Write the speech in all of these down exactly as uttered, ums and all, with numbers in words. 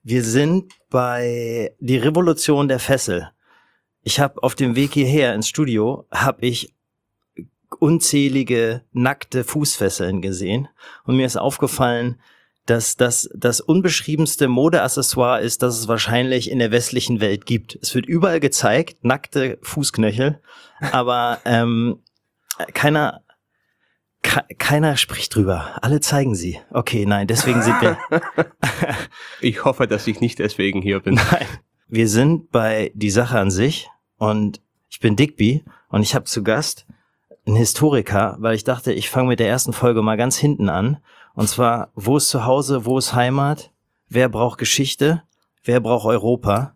Wir sind bei die Revolution der Fessel. Ich habe auf dem Weg hierher ins Studio, habe ich unzählige nackte Fußfesseln gesehen und mir ist aufgefallen, dass das das unbeschriebenste Modeaccessoire ist, das es wahrscheinlich in der westlichen Welt gibt. Es wird überall gezeigt, nackte Fußknöchel, aber ähm, keiner ke- keiner spricht drüber. Alle zeigen sie. Okay, nein, deswegen sind wir... Ich hoffe, dass ich nicht deswegen hier bin. Nein, wir sind bei Die Sache an sich und ich bin Digby und ich habe zu Gast einen Historiker, weil ich dachte, ich fange mit der ersten Folge mal ganz hinten an. Und zwar, wo ist Zuhause, wo ist Heimat? Wer braucht Geschichte? Wer braucht Europa?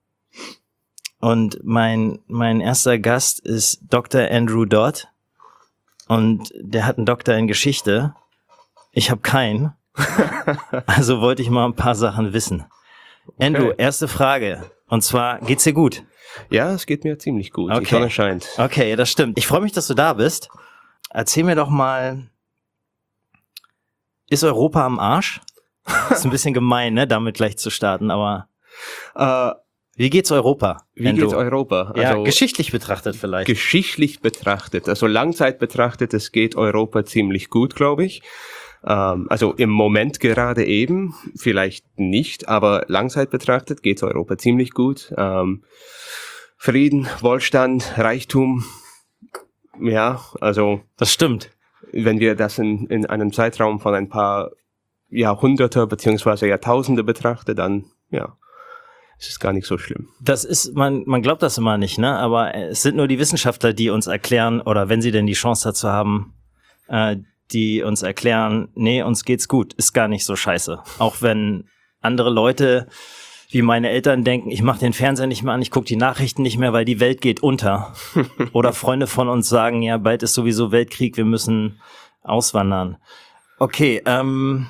Und mein mein erster Gast ist Doktor Andrew Dodd. Und der hat einen Doktor in Geschichte. Ich habe keinen. Also wollte ich mal ein paar Sachen wissen. Andrew, erste Frage. Und zwar, geht's dir gut? Ja, es geht mir ziemlich gut. Okay. Die Sonne scheint. Okay, das stimmt. Ich freue mich, dass du da bist. Erzähl mir doch mal, ist Europa am Arsch? Ist ein bisschen gemein, ne, damit gleich zu starten, aber Äh, wie geht's Europa? wie Andrew? geht's Europa? Ja, Also, geschichtlich betrachtet vielleicht. geschichtlich betrachtet, also Langzeit betrachtet, es geht Europa ziemlich gut, glaube ich. Ähm, also im Moment gerade eben, vielleicht nicht, aber Langzeit betrachtet geht Europa ziemlich gut. Ähm, Frieden, Wohlstand, Reichtum, ja, also Das stimmt. wenn wir das in, in einem Zeitraum von ein paar Jahrhunderte beziehungsweise Jahrtausende betrachten, dann, ja, es ist gar nicht so schlimm. Das ist, man, man glaubt das immer nicht, ne? Aber es sind nur die Wissenschaftler, die uns erklären, oder wenn sie denn die Chance dazu haben, äh, die uns erklären, nee, uns geht's gut, ist gar nicht so scheiße. Auch wenn andere Leute, wie meine Eltern denken, ich mache den Fernseher nicht mehr an, ich gucke die Nachrichten nicht mehr, weil die Welt geht unter. Oder Freunde von uns sagen, ja, bald ist sowieso Weltkrieg, wir müssen auswandern. Okay, ähm,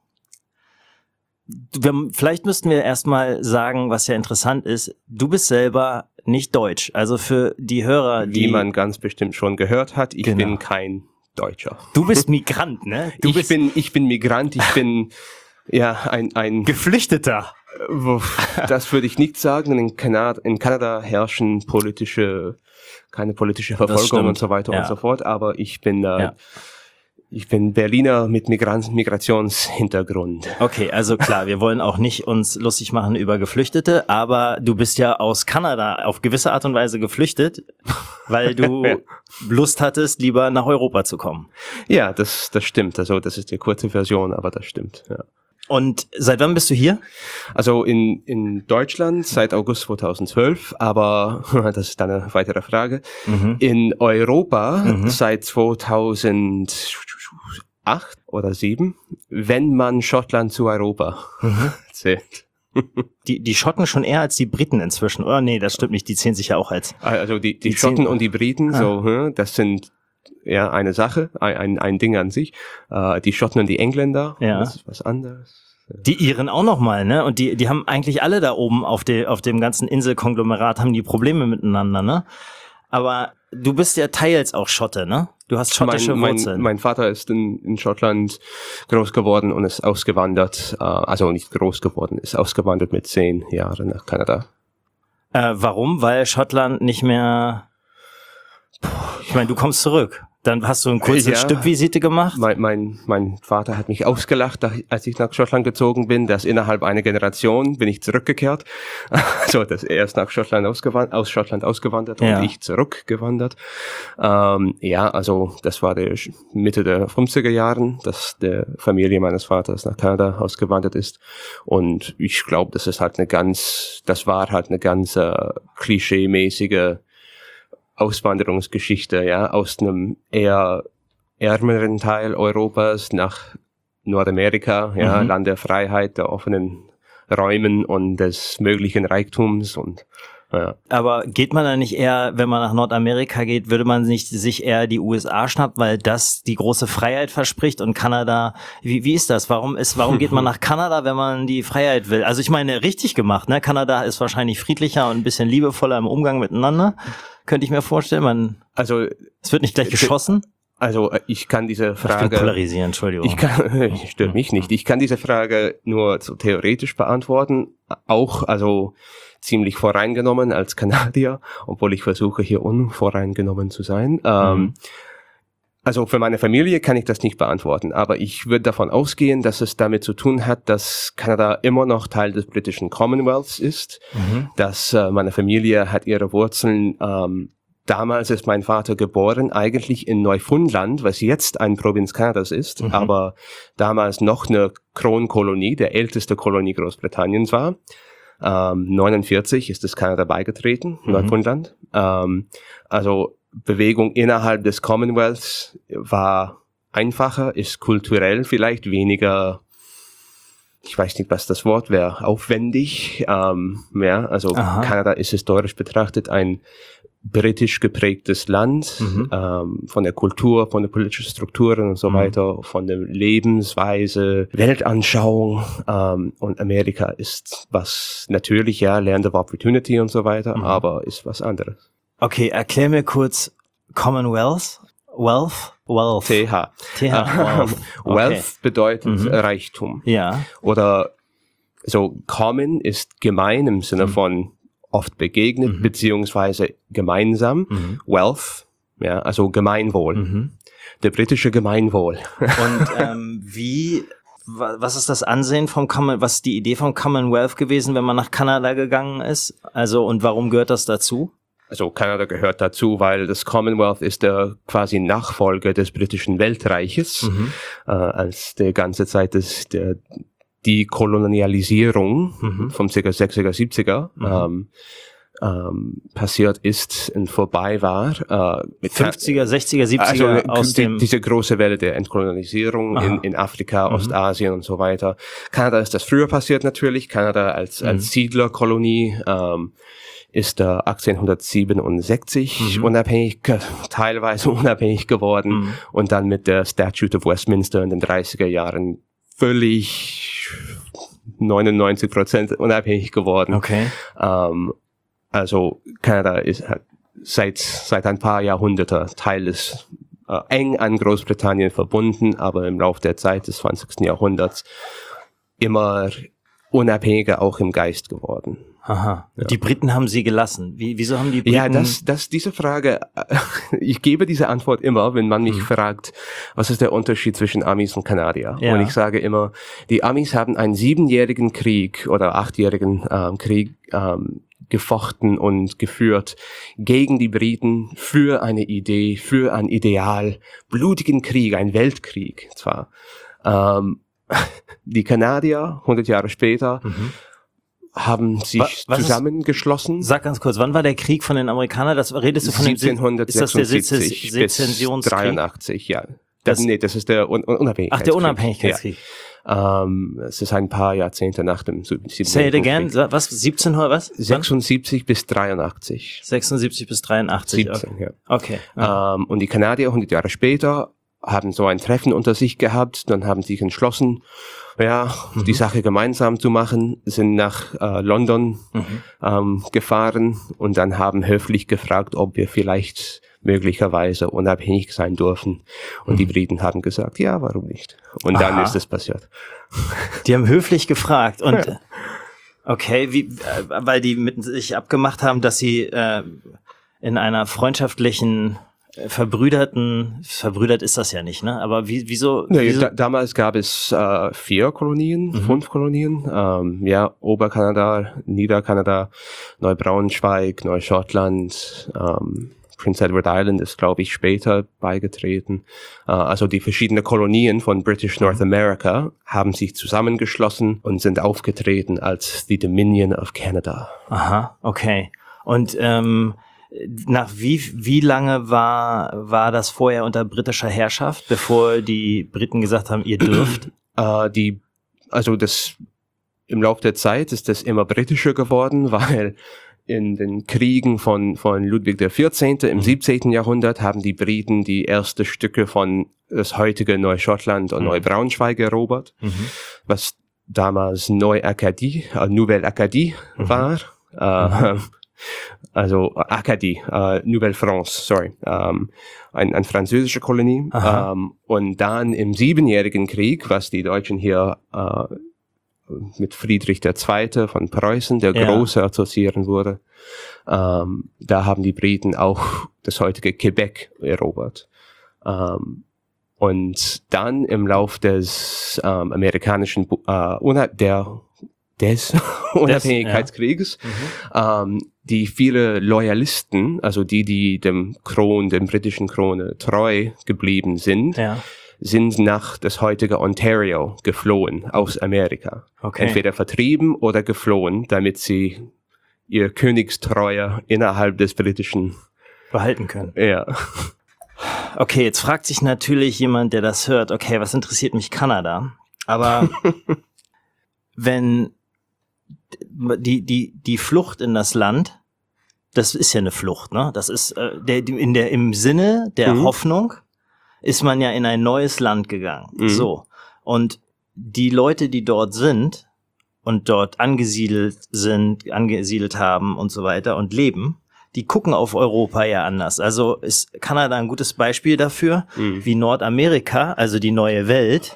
wir, vielleicht müssten wir erstmal sagen, was ja interessant ist, du bist selber nicht deutsch. Also für die Hörer, die... Wie man ganz bestimmt schon gehört hat, ich Genau. bin kein Deutscher. Du bist Migrant, ne? Du ich bist bin, ich bin Migrant, ich bin, ja, ein, ein, Geflüchteter. das würde ich nicht sagen. In Kanada, in Kanada herrschen politische, keine politische Verfolgung stimmt. und so weiter Ja. und so fort, aber ich bin, äh, Ja. ich bin Berliner mit Migrant, Migrationshintergrund. Okay, also klar, wir wollen auch nicht uns lustig machen über Geflüchtete, aber du bist ja aus Kanada auf gewisse Art und Weise geflüchtet, weil du Ja. Lust hattest, lieber nach Europa zu kommen. Ja, das, das stimmt. Also, das ist die kurze Version, aber das stimmt, ja. Und seit wann bist du hier? Also in, in Deutschland seit August zweitausendzwölf, aber das ist eine weitere Frage. Mhm. In Europa Mhm. seit zweitausendacht oder sieben, wenn man Schottland zu Europa Mhm. zählt. Die, die Schotten schon eher als die Briten inzwischen. Oder nee, das stimmt nicht, die zählen sich ja auch als. Also die, die, Die Schotten zehn- und die Briten, Ah. so, hm, das sind ja eine Sache, ein, ein, ein Ding an sich. Äh, die Schotten und die Engländer, Ja. das ist was anderes. Die Iren auch nochmal, ne? Und die, die haben eigentlich alle da oben auf, de, auf dem ganzen Inselkonglomerat haben die Probleme miteinander, ne? Aber du bist ja teils auch Schotte, ne? Du hast schottische mein, mein, Wurzeln. mein Vater ist in, in Schottland groß geworden und ist ausgewandert, äh, also nicht groß geworden, ist ausgewandert mit zehn Jahren nach Kanada. Äh, warum? Weil Schottland nicht mehr... Ich meine, du kommst zurück. Dann hast du ein kurzes Ja. Stückvisite gemacht. Mein, mein, mein Vater hat mich ausgelacht, da- als ich nach Schottland gezogen bin, dass innerhalb einer Generation bin ich zurückgekehrt. Also, dass er ist nach Schottland ausgewandert, aus Schottland ausgewandert Ja. und ich zurückgewandert. Ähm, ja, also, das war der Sch- Mitte der fünfziger Jahren, dass der Familie meines Vaters nach Kanada ausgewandert ist. Und ich glaube, das ist halt eine ganz, das war halt eine ganz äh, klischee-mäßige Auswanderungsgeschichte, ja, aus einem eher ärmeren Teil Europas nach Nordamerika, ja, Mhm. Land der Freiheit, der offenen Räumen und des möglichen Reichtums und ja. Aber geht man da nicht eher, wenn man nach Nordamerika geht, würde man nicht sich eher die U S A schnappen, weil das die große Freiheit verspricht und Kanada, wie, wie ist das? Warum ist, warum geht man nach Kanada, wenn man die Freiheit will? Also ich meine, richtig gemacht, ne? Kanada ist wahrscheinlich friedlicher und ein bisschen liebevoller im Umgang miteinander. Könnte ich mir vorstellen, man, Also es wird nicht gleich geschossen. Also ich kann diese Frage... Ich will polarisieren, Entschuldigung. Ich kann, stört mich nicht. Ich kann diese Frage nur so theoretisch beantworten. Auch, also ziemlich voreingenommen als Kanadier, obwohl ich versuche hier unvoreingenommen zu sein. Mhm. Ähm, also für meine Familie kann ich das nicht beantworten, aber ich würde davon ausgehen, dass es damit zu tun hat, dass Kanada immer noch Teil des britischen Commonwealths ist, mhm. dass äh, meine Familie hat ihre Wurzeln, ähm, damals ist mein Vater geboren, eigentlich in Neufundland, was jetzt eine Provinz Kanadas ist, mhm. aber damals noch eine Kronkolonie, der älteste Kolonie Großbritanniens war. Ähm, neunundvierzig ist es Kanada beigetreten, mhm. Neufundland. Ähm, also Bewegung innerhalb des Commonwealths war einfacher, ist kulturell vielleicht weniger, ich weiß nicht, was das Wort wäre, aufwendig. Ähm, ja, also Aha. Kanada ist historisch betrachtet ein britisch geprägtes Land, mhm. ähm, von der Kultur, von den politischen Strukturen und so mhm. weiter, von der Lebensweise, Weltanschauung, ähm, und Amerika ist was natürlich, ja, Land of Opportunity und so weiter, mhm. aber ist was anderes. Okay, erklär mir kurz Commonwealth, Wealth, Wealth. T H. T H, Wealth. Okay. Wealth bedeutet mhm. Reichtum. Ja. Oder so Common ist gemein im Sinne mhm. von oft begegnet, mhm. beziehungsweise gemeinsam. Mhm. Wealth, ja, also Gemeinwohl. Mhm. Der britische Gemeinwohl. Und ähm, wie, was ist das Ansehen vom Common, was ist die Idee vom Commonwealth gewesen, wenn man nach Kanada gegangen ist? Also, und warum gehört das dazu? Also Kanada gehört dazu, weil das Commonwealth ist der quasi Nachfolger des britischen Weltreiches, mhm. äh, als der ganze Zeit des, der die Kolonialisierung mhm. vom ca. sechziger, siebziger mhm. ähm, ähm, passiert ist und vorbei war. Äh, mit fünfziger, sechziger, siebziger also, aus die, dem... Diese große Welle der Entkolonialisierung in, in Afrika, mhm. Ostasien und so weiter. Kanada ist das früher passiert natürlich. Kanada als, mhm. als Siedlerkolonie ähm, ist äh, achtzehnhundertsiebenundsechzig mhm. unabhängig, teilweise unabhängig geworden mhm. und dann mit der Statute of Westminster in den dreißiger Jahren völlig neunundneunzig Prozent unabhängig geworden. Okay. Ähm, also Kanada ist hat seit seit ein paar Jahrhunderten Teil des äh, eng an Großbritannien verbunden, aber im Laufe der Zeit des zwanzigsten Jahrhunderts immer unabhängiger auch im Geist geworden. Aha. Ja. Die Briten haben sie gelassen. Wie, wieso haben die Briten... Ja, das, das, diese Frage, ich gebe diese Antwort immer, wenn man mich mhm. fragt, was ist der Unterschied zwischen Amis und Kanadier? Ja. Und ich sage immer, die Amis haben einen siebenjährigen Krieg oder achtjährigen ähm, Krieg ähm, gefochten und geführt gegen die Briten für eine Idee, für ein Ideal, blutigen Krieg, ein Weltkrieg zwar. Ähm, die Kanadier, hundert Jahre später, mhm. haben sich was, was zusammengeschlossen. Ist, sag ganz kurz, wann war der Krieg von den Amerikanern? Das redest du von dem siebzehnhundertsechsundsiebzig bis dreiundachtzig, ja. Das, das, nee, das ist der Un Unabhängigkeitskrieg. Ach, der Unabhängigkeitskrieg. Ja. Ähm, es ist ein paar Jahrzehnte nach dem siebzehnten Say it again. Was? siebzehnhundert was? sechsundsiebzig bis dreiundachtzig. sechsundsiebzig bis dreiundachtzig. siebzehn, okay. Ja. Okay. Ja. Ähm, und die Kanadier hundert Jahre später haben so ein Treffen unter sich gehabt, dann haben sich entschlossen, ja, mhm. die Sache gemeinsam zu machen, sind nach äh, London mhm. ähm, gefahren und dann haben höflich gefragt, ob wir vielleicht möglicherweise unabhängig sein dürfen. Und mhm. die Briten haben gesagt, ja, warum nicht? Und Aha. dann ist es passiert. Die haben höflich gefragt und okay, wie, äh, weil die mit sich abgemacht haben, dass sie äh, in einer freundschaftlichen verbrüderten, verbrüdert ist das ja nicht, ne? Aber wie, wieso? Nee, wieso? Da, damals gab es äh, vier Kolonien, mhm. fünf Kolonien, ähm, ja, Oberkanada, Niederkanada, Neubraunschweig, Neuschottland, ähm, Prince Edward Island ist, glaube ich, später beigetreten. Äh, also die verschiedenen Kolonien von British North America haben sich zusammengeschlossen und sind aufgetreten als the Dominion of Canada. Aha, okay. Und ähm, nach wie wie lange war war das vorher unter britischer Herrschaft, bevor die Briten gesagt haben, ihr dürft? Äh, die also das im Laufe der Zeit ist das immer britischer geworden, weil in den Kriegen von von Ludwig der Vierzehnte im siebzehnten Jahrhundert haben die Briten die ersten Stücke von das heutige Neuschottland und mhm. Neubraunschweig erobert, mhm. was damals Neu-Acadie, äh, Nouvelle Acadie mhm. war. Äh, mhm. Also Acadie, äh, Nouvelle France, sorry, ähm, ein, ein französische Kolonie. Ähm, und dann im Siebenjährigen Krieg, was die Deutschen hier äh, mit Friedrich der Zweite von Preußen, der Ja. Große, assoziieren wurde, ähm, da haben die Briten auch das heutige Quebec erobert. Ähm, und dann im Lauf des ähm, amerikanischen, äh, der des Unabhängigkeitskrieges, ja. ähm, die viele Loyalisten, also die, die dem Kron, dem britischen Krone treu geblieben sind, ja. sind nach das heutige Ontario geflohen aus Amerika. Okay. Entweder vertrieben oder geflohen, damit sie ihr Königstreue innerhalb des britischen behalten können. Ja. Okay, jetzt fragt sich natürlich jemand, der das hört, okay, was interessiert mich Kanada? Aber wenn die die die Flucht in das Land, das ist ja eine Flucht, ne? Das ist äh, der in der im Sinne der mhm. Hoffnung ist man ja in ein neues Land gegangen. Mhm. So, und die Leute, die dort sind und dort angesiedelt sind, angesiedelt haben und so weiter und leben, die gucken auf Europa ja anders. Also ist Kanada ein gutes Beispiel dafür, mhm. wie Nordamerika, also die neue Welt,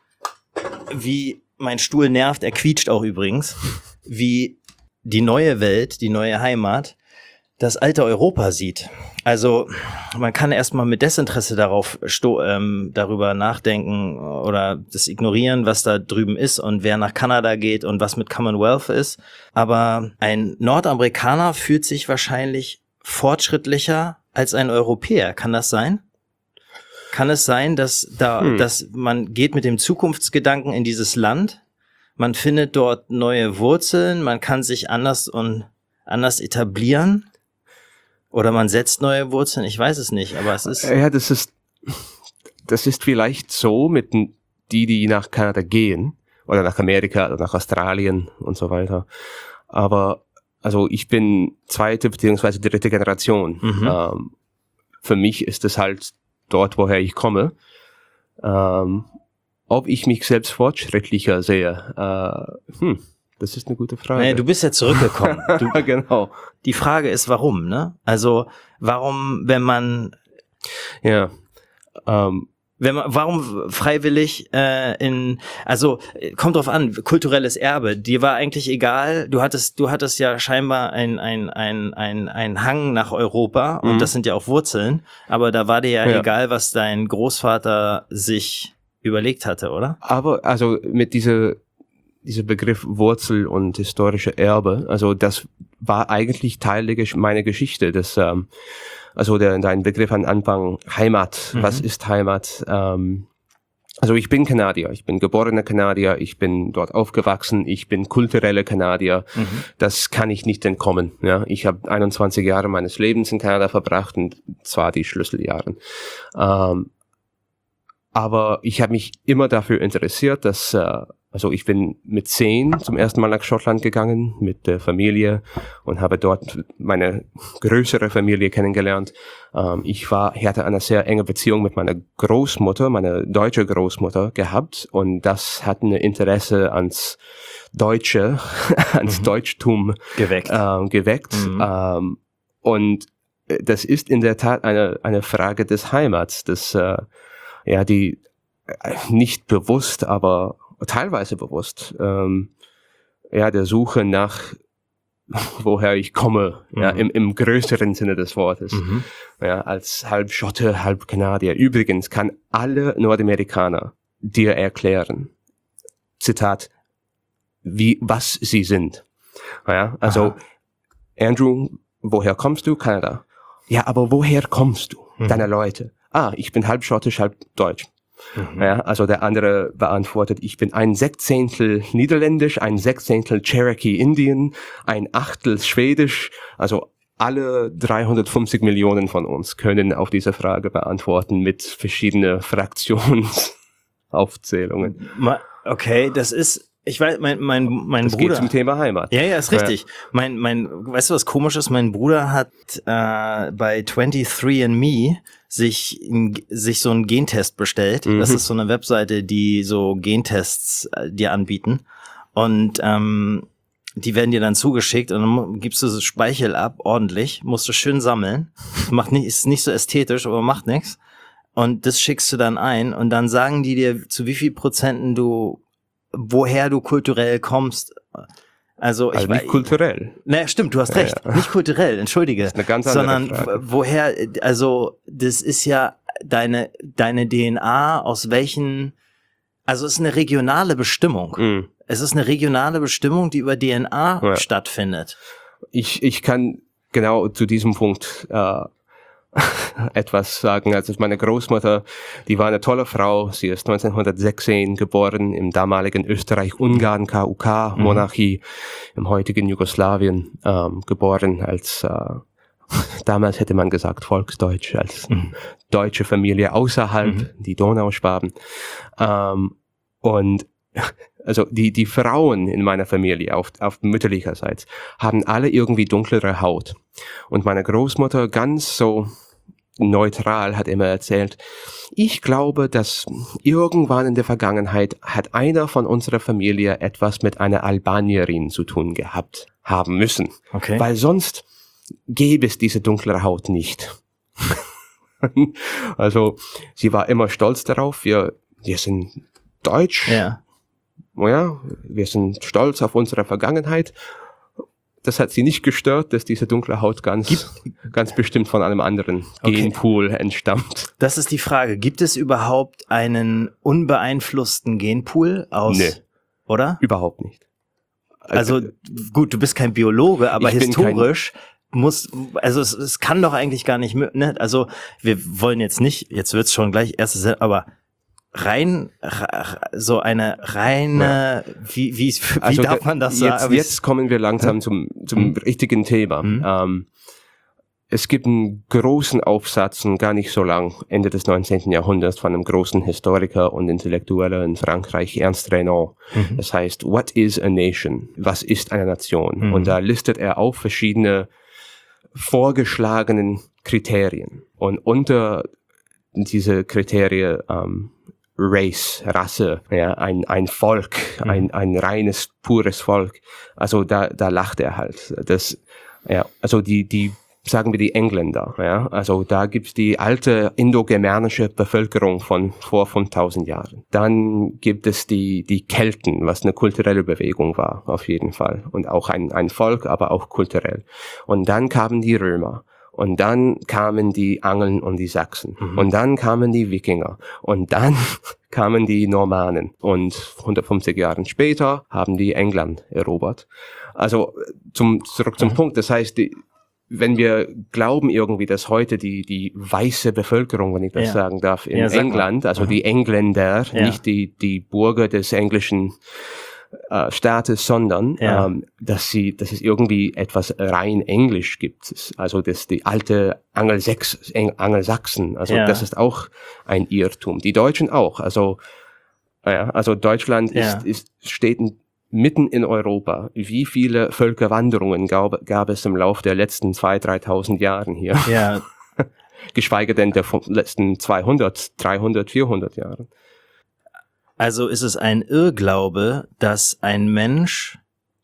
wie mein Stuhl nervt, er quietscht auch übrigens, wie die neue Welt, die neue Heimat, das alte Europa sieht. Also man kann erstmal mit Desinteresse darauf sto- ähm, darüber nachdenken oder das ignorieren, was da drüben ist und wer nach Kanada geht und was mit Commonwealth ist. Aber ein Nordamerikaner fühlt sich wahrscheinlich fortschrittlicher als ein Europäer. Kann das sein? Kann es sein, dass da, hm. dass man geht mit dem Zukunftsgedanken in dieses Land, man findet dort neue Wurzeln, man kann sich anders und anders etablieren oder man setzt neue Wurzeln, ich weiß es nicht, aber es ist... Ja, das ist, das ist vielleicht so mit die, die nach Kanada gehen oder nach Amerika oder nach Australien und so weiter, aber also ich bin zweite beziehungsweise dritte Generation. Mhm. Ähm, für mich ist es halt dort, woher ich komme. Ähm, ob ich mich selbst fortschrittlicher sehe, äh, hm, das ist eine gute Frage. Naja, du bist ja zurückgekommen. Du, genau. Die Frage ist, warum, ne? Also, warum, wenn man... Ja, ähm, Wenn man, warum freiwillig äh, in, also kommt drauf an, kulturelles Erbe, dir war eigentlich egal, du hattest, du hattest ja scheinbar ein ein ein ein ein Hang nach Europa und mhm. das sind ja auch Wurzeln, aber da war dir ja, ja egal, was dein Großvater sich überlegt hatte, oder? Aber also mit dieser dieser Begriff Wurzel und historische Erbe, also das war eigentlich Teil der, meiner Geschichte, das ähm, also der, dein Begriff an Anfang, Heimat, mhm. was ist Heimat? Ähm, also ich bin Kanadier, ich bin geborener Kanadier, ich bin dort aufgewachsen, ich bin kultureller Kanadier, mhm. das kann ich nicht entkommen. Ja? Ich habe einundzwanzig Jahre meines Lebens in Kanada verbracht und zwar die Schlüsseljahre. Ähm, aber ich habe mich immer dafür interessiert, dass äh, also ich bin mit zehn zum ersten Mal nach Schottland gegangen mit der Familie und habe dort meine größere Familie kennengelernt. Ähm, ich war, ich hatte eine sehr enge Beziehung mit meiner Großmutter, meiner deutsche Großmutter gehabt und das hat ein Interesse ans Deutsche, ans mhm. Deutschtum geweckt. Ähm, geweckt. Mhm. Ähm, und das ist in der Tat eine eine Frage des Heimats, des äh, ja die äh, nicht bewusst, aber teilweise bewusst, ähm, ja, der Suche nach, woher ich komme, mhm. ja, im, im größeren Sinne des Wortes, mhm. ja, als halb Schotte, halb Kanadier. Übrigens kann alle Nordamerikaner dir erklären, Zitat, wie, was sie sind. Ja, also, aha. Andrew, woher kommst du? Kanada. Ja, aber woher kommst du? Mhm. Deine Leute. Ah, ich bin halb schottisch, halb deutsch. Mhm. Ja, also der andere beantwortet, ich bin ein Sechzehntel Niederländisch, ein Sechzehntel Cherokee Indian, ein Achtel Schwedisch, also alle dreihundertfünfzig Millionen von uns können auf diese Frage beantworten mit verschiedenen Fraktionsaufzählungen. Okay, das ist, ich weiß, mein, mein, mein das Bruder. Das geht zum Thema Heimat. Ja, ja, ist richtig. Ja. Mein, mein, weißt du, was komisch ist? Mein Bruder hat äh, bei twenty-three and me sich sich so einen Gentest bestellt. Mhm. Das ist so eine Webseite, die so Gentests äh, dir anbieten. Und ähm, die werden dir dann zugeschickt und dann gibst du so Speichel ab, ordentlich, musst du schön sammeln. Macht nicht, ist nicht so ästhetisch, aber macht nichts. Und das schickst du dann ein und dann sagen die dir, zu wie viel Prozenten du, woher du kulturell kommst. Also, ich also nicht kulturell. Ne, stimmt, du hast Ja, recht. ja. Nicht kulturell, entschuldige. Das ist eine ganz andere sondern Frage. woher, also das ist ja deine, deine D N A, aus welchen, also es ist eine regionale Bestimmung. Mhm. Es ist eine regionale Bestimmung, die über D N A Ja. stattfindet. Ich, ich kann genau zu diesem Punkt äh, etwas sagen. Also meine Großmutter, die war eine tolle Frau. Sie ist neunzehnhundertsechzehn geboren im damaligen Österreich-Ungarn-K U K-Monarchie, mhm. im heutigen Jugoslawien ähm, geboren als, äh, damals hätte man gesagt Volksdeutsch, als mhm. deutsche Familie außerhalb, mhm. die Donauschwaben. Ähm, und also die, die Frauen in meiner Familie auf, auf mütterlicherseits haben alle irgendwie dunklere Haut. Und meine Großmutter ganz so neutral hat immer erzählt, ich glaube, dass irgendwann in der Vergangenheit hat einer von unserer Familie etwas mit einer Albanierin zu tun gehabt haben müssen. Okay. Weil sonst gäbe es diese dunklere Haut nicht. Also sie war immer stolz darauf, wir, wir sind deutsch. Ja. Ja, wir sind stolz auf unsere Vergangenheit. Das hat sie nicht gestört, dass diese dunkle Haut ganz, Gibt, ganz bestimmt von einem anderen okay. Genpool entstammt. Das ist die Frage. Gibt es überhaupt einen unbeeinflussten Genpool aus, nee, oder? Überhaupt nicht. Also, also gut, du bist kein Biologe, aber historisch muss, also es, es kann doch eigentlich gar nicht, ne? Also wir wollen jetzt nicht, jetzt wird's schon gleich erstes, aber rein, so eine reine, ja. wie, wie, wie also darf man das jetzt, sagen? Jetzt kommen wir langsam zum, zum mhm. richtigen Thema. Mhm. Ähm, es gibt einen großen Aufsatz, gar nicht so lang, Ende des neunzehnten Jahrhunderts, von einem großen Historiker und Intellektueller in Frankreich, Ernst Renan. Mhm. Das heißt, What is a nation? Was ist eine Nation? Mhm. Und da listet er auf verschiedene vorgeschlagenen Kriterien. Und unter diese Kriterien ähm, Race, Rasse, ja, ein, ein Volk, mhm. ein, ein reines, pures Volk. Also da, da lacht er halt. Das, ja, also die, die, sagen wir die Engländer, ja, also da gibt's die alte indogermanische Bevölkerung von vor fünftausend Jahren. Dann gibt es die, die Kelten, was eine kulturelle Bewegung war, auf jeden Fall. Und auch ein, ein Volk, aber auch kulturell. Und dann kamen die Römer. Und dann kamen die Angeln und die Sachsen. Mhm. Und dann kamen die Wikinger. Und dann kamen die Normannen. Und hundertfünfzig Jahre später haben die England erobert. Also zum, zurück zum mhm. Punkt. Das heißt, die, wenn wir glauben irgendwie, dass heute die, die weiße Bevölkerung, wenn ich das ja. sagen darf, in ja, England, also mhm. die Engländer, ja. nicht die, die Bürger des englischen Äh, Staates, sondern ja. ähm, dass sie, dass es irgendwie etwas rein Englisch gibt. Also das die alte Angelsächs, Angelsachsen. Also ja. das ist auch ein Irrtum. Die Deutschen auch. Also ja, also Deutschland ja. ist, ist steht mitten in Europa. Wie viele Völkerwanderungen gab, gab es im Lauf der letzten zweitausend, dreitausend Jahren hier? Ja. Geschweige denn der letzten zweihundert, dreihundert, vierhundert Jahren. Also ist es ein Irrglaube, dass ein Mensch,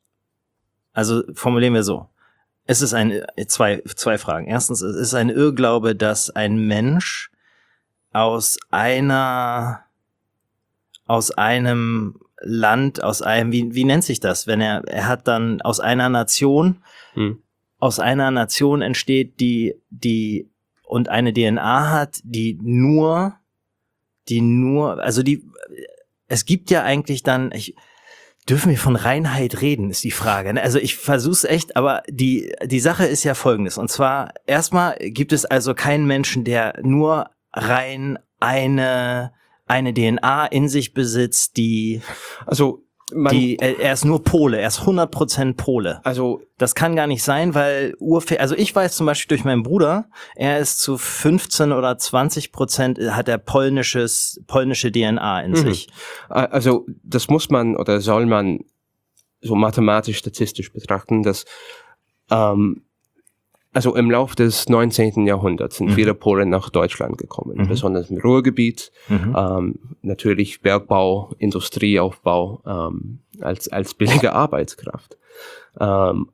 also formulieren wir so, es ist ein, zwei, zwei Fragen. Erstens, es ist ein Irrglaube, dass ein Mensch aus einer, aus einem Land, aus einem, wie, wie nennt sich das, wenn er, er hat dann aus einer Nation, hm. aus einer Nation entsteht, die, die, und eine D N A hat, die nur, die nur, also die, es gibt ja eigentlich dann, ich, dürfen wir von Reinheit reden, ist die Frage. Also ich versuch's echt, aber die, die Sache ist ja folgendes. Und zwar, erstmal gibt es also keinen Menschen, der nur rein eine, eine D N A in sich besitzt, die, also, man, die, er ist nur Pole, er ist hundert Prozent Pole. Also das kann gar nicht sein, weil Urväter, also ich weiß zum Beispiel durch meinen Bruder, er ist zu fünfzehn oder zwanzig Prozent, hat er polnisches, polnische D N A in mhm. sich. Also das muss man oder soll man so mathematisch, statistisch betrachten, dass ähm, also im Lauf des neunzehnten Jahrhunderts sind mhm. viele Polen nach Deutschland gekommen, mhm. besonders im Ruhrgebiet, mhm. ähm, natürlich Bergbau, Industrieaufbau ähm, als, als billige Arbeitskraft. Ähm,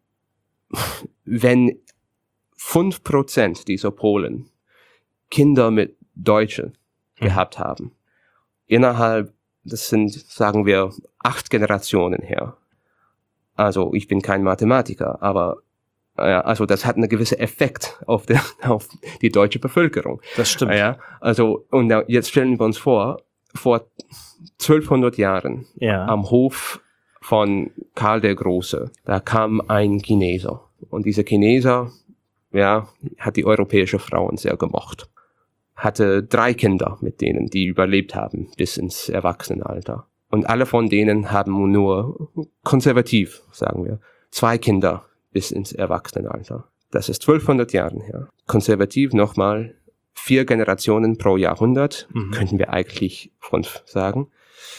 wenn fünf Prozent dieser Polen Kinder mit Deutschen mhm. gehabt haben, innerhalb, das sind, sagen wir, acht Generationen her. Also ich bin kein Mathematiker, aber ja, also das hat einen gewissen Effekt auf, der, auf die deutsche Bevölkerung. Das stimmt. Ja, also und jetzt stellen wir uns vor, vor zwölfhundert Jahren ja. am Hof von Karl der Große, da kam ein Chineser. Und dieser Chineser, ja, hat die europäische Frauen sehr gemocht. Hatte drei Kinder mit denen, die überlebt haben bis ins Erwachsenenalter. Und alle von denen haben nur konservativ, sagen wir, zwei Kinder bis ins Erwachsenenalter. Das ist zwölfhundert Jahre her. Konservativ nochmal vier Generationen pro Jahrhundert, mhm. könnten wir eigentlich fünf sagen.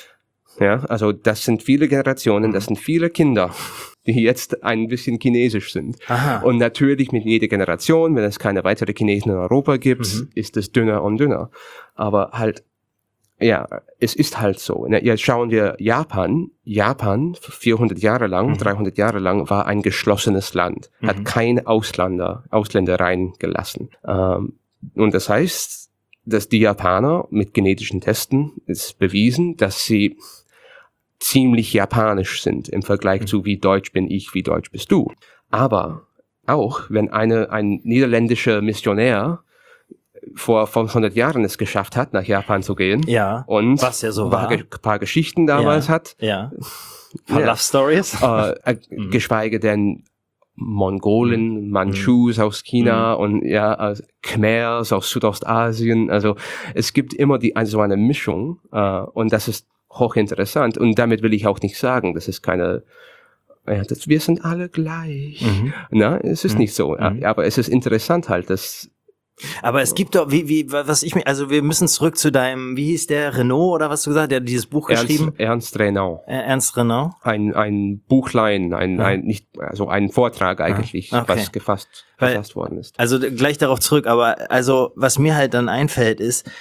Ja, also das sind viele Generationen, das sind viele Kinder, die jetzt ein bisschen chinesisch sind. Aha. Und natürlich mit jeder Generation, wenn es keine weitere Chinesen in Europa gibt, mhm. ist es dünner und dünner. Aber halt, ja, es ist halt so. Jetzt schauen wir Japan. Japan, vierhundert Jahre lang, mhm. dreihundert Jahre lang, war ein geschlossenes Land. Mhm. Hat keine Ausländer, Ausländer reingelassen. Ähm, und das heißt, dass die Japaner mit genetischen Testen ist bewiesen, dass sie ziemlich japanisch sind im Vergleich mhm. zu wie deutsch bin ich, wie deutsch bist du. Aber auch, wenn eine, ein niederländischer Missionär vor fünfhundert Jahren es geschafft hat, nach Japan zu gehen. Ja, und was ja so ein war. Paar, paar Geschichten damals ja, hat. Ja, ein paar ja. Love Stories. Äh, äh, mhm. Geschweige denn Mongolen, mhm. Mandschus mhm. aus China mhm. und ja, Khmers aus Südostasien. Also es gibt immer die also eine Mischung äh, und das ist hochinteressant. Und damit will ich auch nicht sagen, das ist keine ja, das, wir sind alle gleich. Mhm. Na, es ist mhm. nicht so. Mhm. Aber es ist interessant halt, dass Aber es gibt doch, wie, wie, was ich mir, also wir müssen zurück zu deinem, wie hieß der, Renaud oder was du gesagt hast, der hat dieses Buch Ernst, geschrieben? Ernst Renaud. Äh, Ernst Renaud? Ein, ein Buchlein, ein, ja. ein, nicht, also ein Vortrag eigentlich, ah, okay. was gefasst, Weil, gefasst worden ist. Also gleich darauf zurück, aber also, was mir halt dann einfällt ist,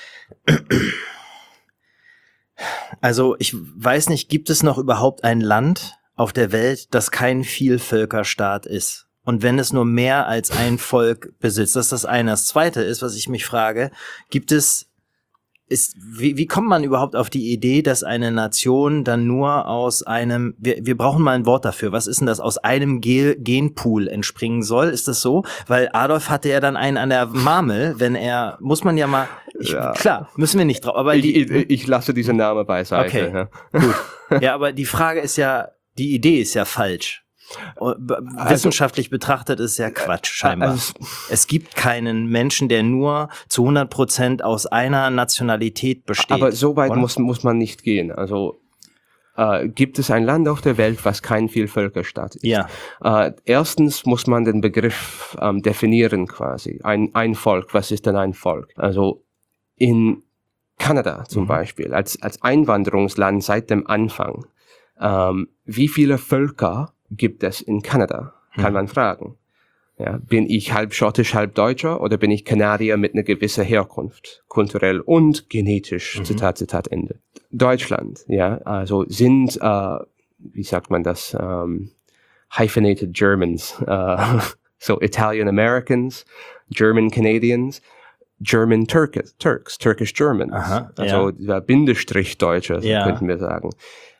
also ich weiß nicht, gibt es noch überhaupt ein Land auf der Welt, das kein Vielvölkerstaat ist? Und wenn es nur mehr als ein Volk besitzt, das ist das eine. Das zweite ist, was ich mich frage, gibt es, ist, wie, wie kommt man überhaupt auf die Idee, dass eine Nation dann nur aus einem, wir, wir brauchen mal ein Wort dafür, was ist denn das, aus einem Ge- Genpool entspringen soll? Ist das so? Weil Adolf hatte ja dann einen an der Marmel, wenn er, muss man ja mal, ich, ja. klar, müssen wir nicht drauf, aber ich, die, ich, ich lasse diese Name beiseite. Okay, ja. Gut. Ja, aber die Frage ist ja, die Idee ist ja falsch. Wissenschaftlich also, betrachtet ist ja Quatsch, scheinbar. Also, es gibt keinen Menschen, der nur zu hundert Prozent aus einer Nationalität besteht. Aber so weit muss, muss man nicht gehen. Also äh, gibt es ein Land auf der Welt, was kein Vielvölkerstaat ist? Ja. Äh, erstens muss man den Begriff ähm, definieren quasi. Ein, ein Volk, was ist denn ein Volk? Also in Kanada zum mhm. Beispiel, als, als Einwanderungsland seit dem Anfang, ähm, wie viele Völker gibt es in Kanada? Kann hm. man fragen. Ja, bin ich halb schottisch, halb Deutscher oder bin ich Kanadier mit einer gewissen Herkunft, kulturell und genetisch? Mhm. Zitat, Zitat, Ende. Deutschland, ja, also sind, äh, wie sagt man das, ähm, hyphenated Germans, äh, so Italian Americans, German Canadians, German Turks, Turks, Turkish Germans, Aha, also ja. Bindestrich Deutsche, so ja. könnten wir sagen.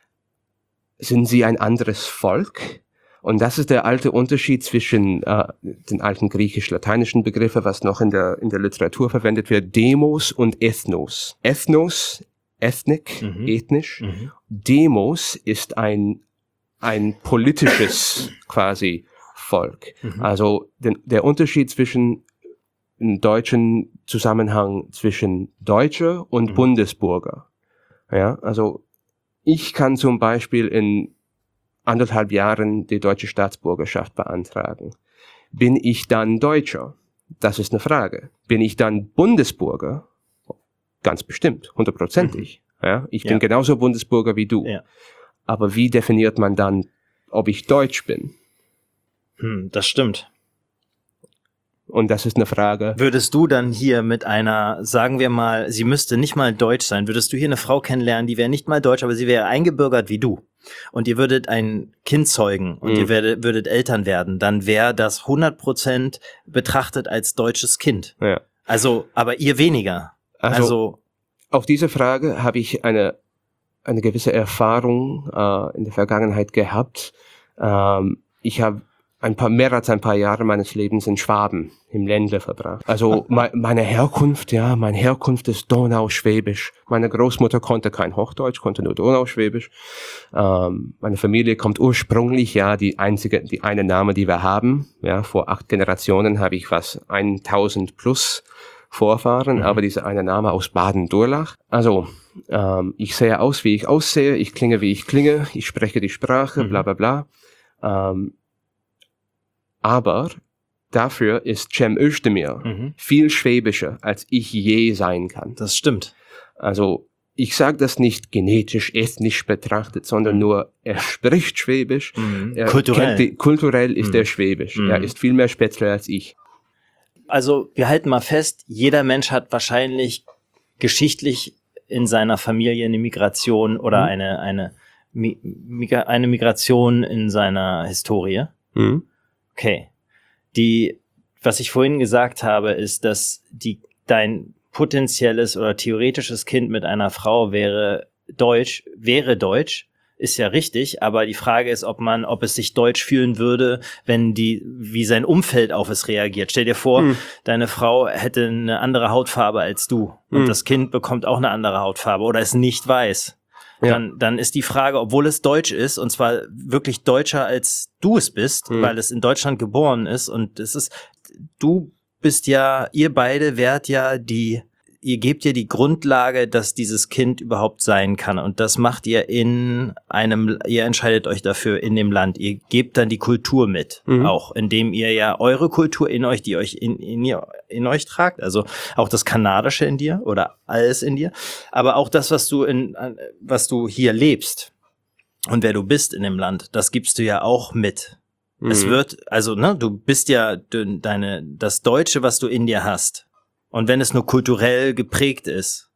Sind sie ein anderes Volk? Und das ist der alte Unterschied zwischen äh, den alten griechisch-lateinischen Begriffen, was noch in der in der Literatur verwendet wird, Demos und Ethnos. Ethnos, Ethnik, mhm. ethnisch. Mhm. Demos ist ein ein politisches quasi Volk. Mhm. Also den, der Unterschied zwischen im deutschen Zusammenhang zwischen Deutsche und mhm. Bundesbürger. Ja, also ich kann zum Beispiel in anderthalb Jahren die deutsche Staatsbürgerschaft beantragen. Bin ich dann Deutscher? Das ist eine Frage. Bin ich dann Bundesbürger? Ganz bestimmt, hundertprozentig. Mhm. Ja, ich bin ja. genauso Bundesbürger wie du. Ja. Aber wie definiert man dann, ob ich Deutsch bin? Hm, das stimmt. Und das ist eine Frage. Würdest du dann hier mit einer, sagen wir mal, sie müsste nicht mal deutsch sein, würdest du hier eine Frau kennenlernen, die wäre nicht mal deutsch, aber sie wäre eingebürgert wie du und ihr würdet ein Kind zeugen und mhm. ihr werdet, würdet Eltern werden, dann wäre das hundert Prozent betrachtet als deutsches Kind. Ja. Also, aber ihr weniger. Also, also auf diese Frage habe ich eine, eine gewisse Erfahrung äh, in der Vergangenheit gehabt. Ähm, ich habe ein paar, mehr als ein paar Jahre meines Lebens in Schwaben, im Ländle verbracht. Also me, meine Herkunft, ja, meine Herkunft ist Donauschwäbisch. Meine Großmutter konnte kein Hochdeutsch, konnte nur Donauschwäbisch. Ähm, meine Familie kommt ursprünglich, ja, die einzige, die eine Name, die wir haben, ja, vor acht Generationen habe ich was, tausend plus Vorfahren, mhm. aber dieser eine Name aus Baden-Durlach. Also, ähm, ich sehe aus, wie ich aussehe, ich klinge, wie ich klinge, ich spreche die Sprache, mhm. bla bla bla. Ähm, aber dafür ist Cem Özdemir mhm. viel schwäbischer, als ich je sein kann. Das stimmt. Also ich sage das nicht genetisch, ethnisch betrachtet, sondern mhm. nur, er spricht Schwäbisch. Mhm. Er kulturell. Die, kulturell ist mhm. er Schwäbisch. Mhm. Er ist viel mehr Spätzle als ich. Also wir halten mal fest, jeder Mensch hat wahrscheinlich geschichtlich in seiner Familie eine Migration oder mhm. eine, eine, eine Migration in seiner Historie. Mhm. Okay. Die, was ich vorhin gesagt habe, ist, dass die, dein potenzielles oder theoretisches Kind mit einer Frau wäre deutsch, wäre deutsch, ist ja richtig, aber die Frage ist, ob man, ob es sich deutsch fühlen würde, wenn die, wie sein Umfeld auf es reagiert. Stell dir vor, hm. deine Frau hätte eine andere Hautfarbe als du und hm. das Kind bekommt auch eine andere Hautfarbe oder ist nicht weiß. Ja. Dann, dann ist die Frage, obwohl es deutsch ist, und zwar wirklich deutscher als du es bist, mhm. weil es in Deutschland geboren ist, und es ist, du bist ja, ihr beide wärt ja die, ihr gebt ja die Grundlage, dass dieses Kind überhaupt sein kann, und das macht ihr in einem, ihr entscheidet euch dafür in dem Land, ihr gebt dann die Kultur mit, mhm. auch, indem ihr ja eure Kultur in euch, die euch in, in ihr, in euch tragt, also auch das Kanadische in dir oder alles in dir, aber auch das, was du in, was du hier lebst und wer du bist in dem Land, das gibst du ja auch mit. Mhm. Es wird, also, ne, du bist ja deine, das Deutsche, was du in dir hast. Und wenn es nur kulturell geprägt ist.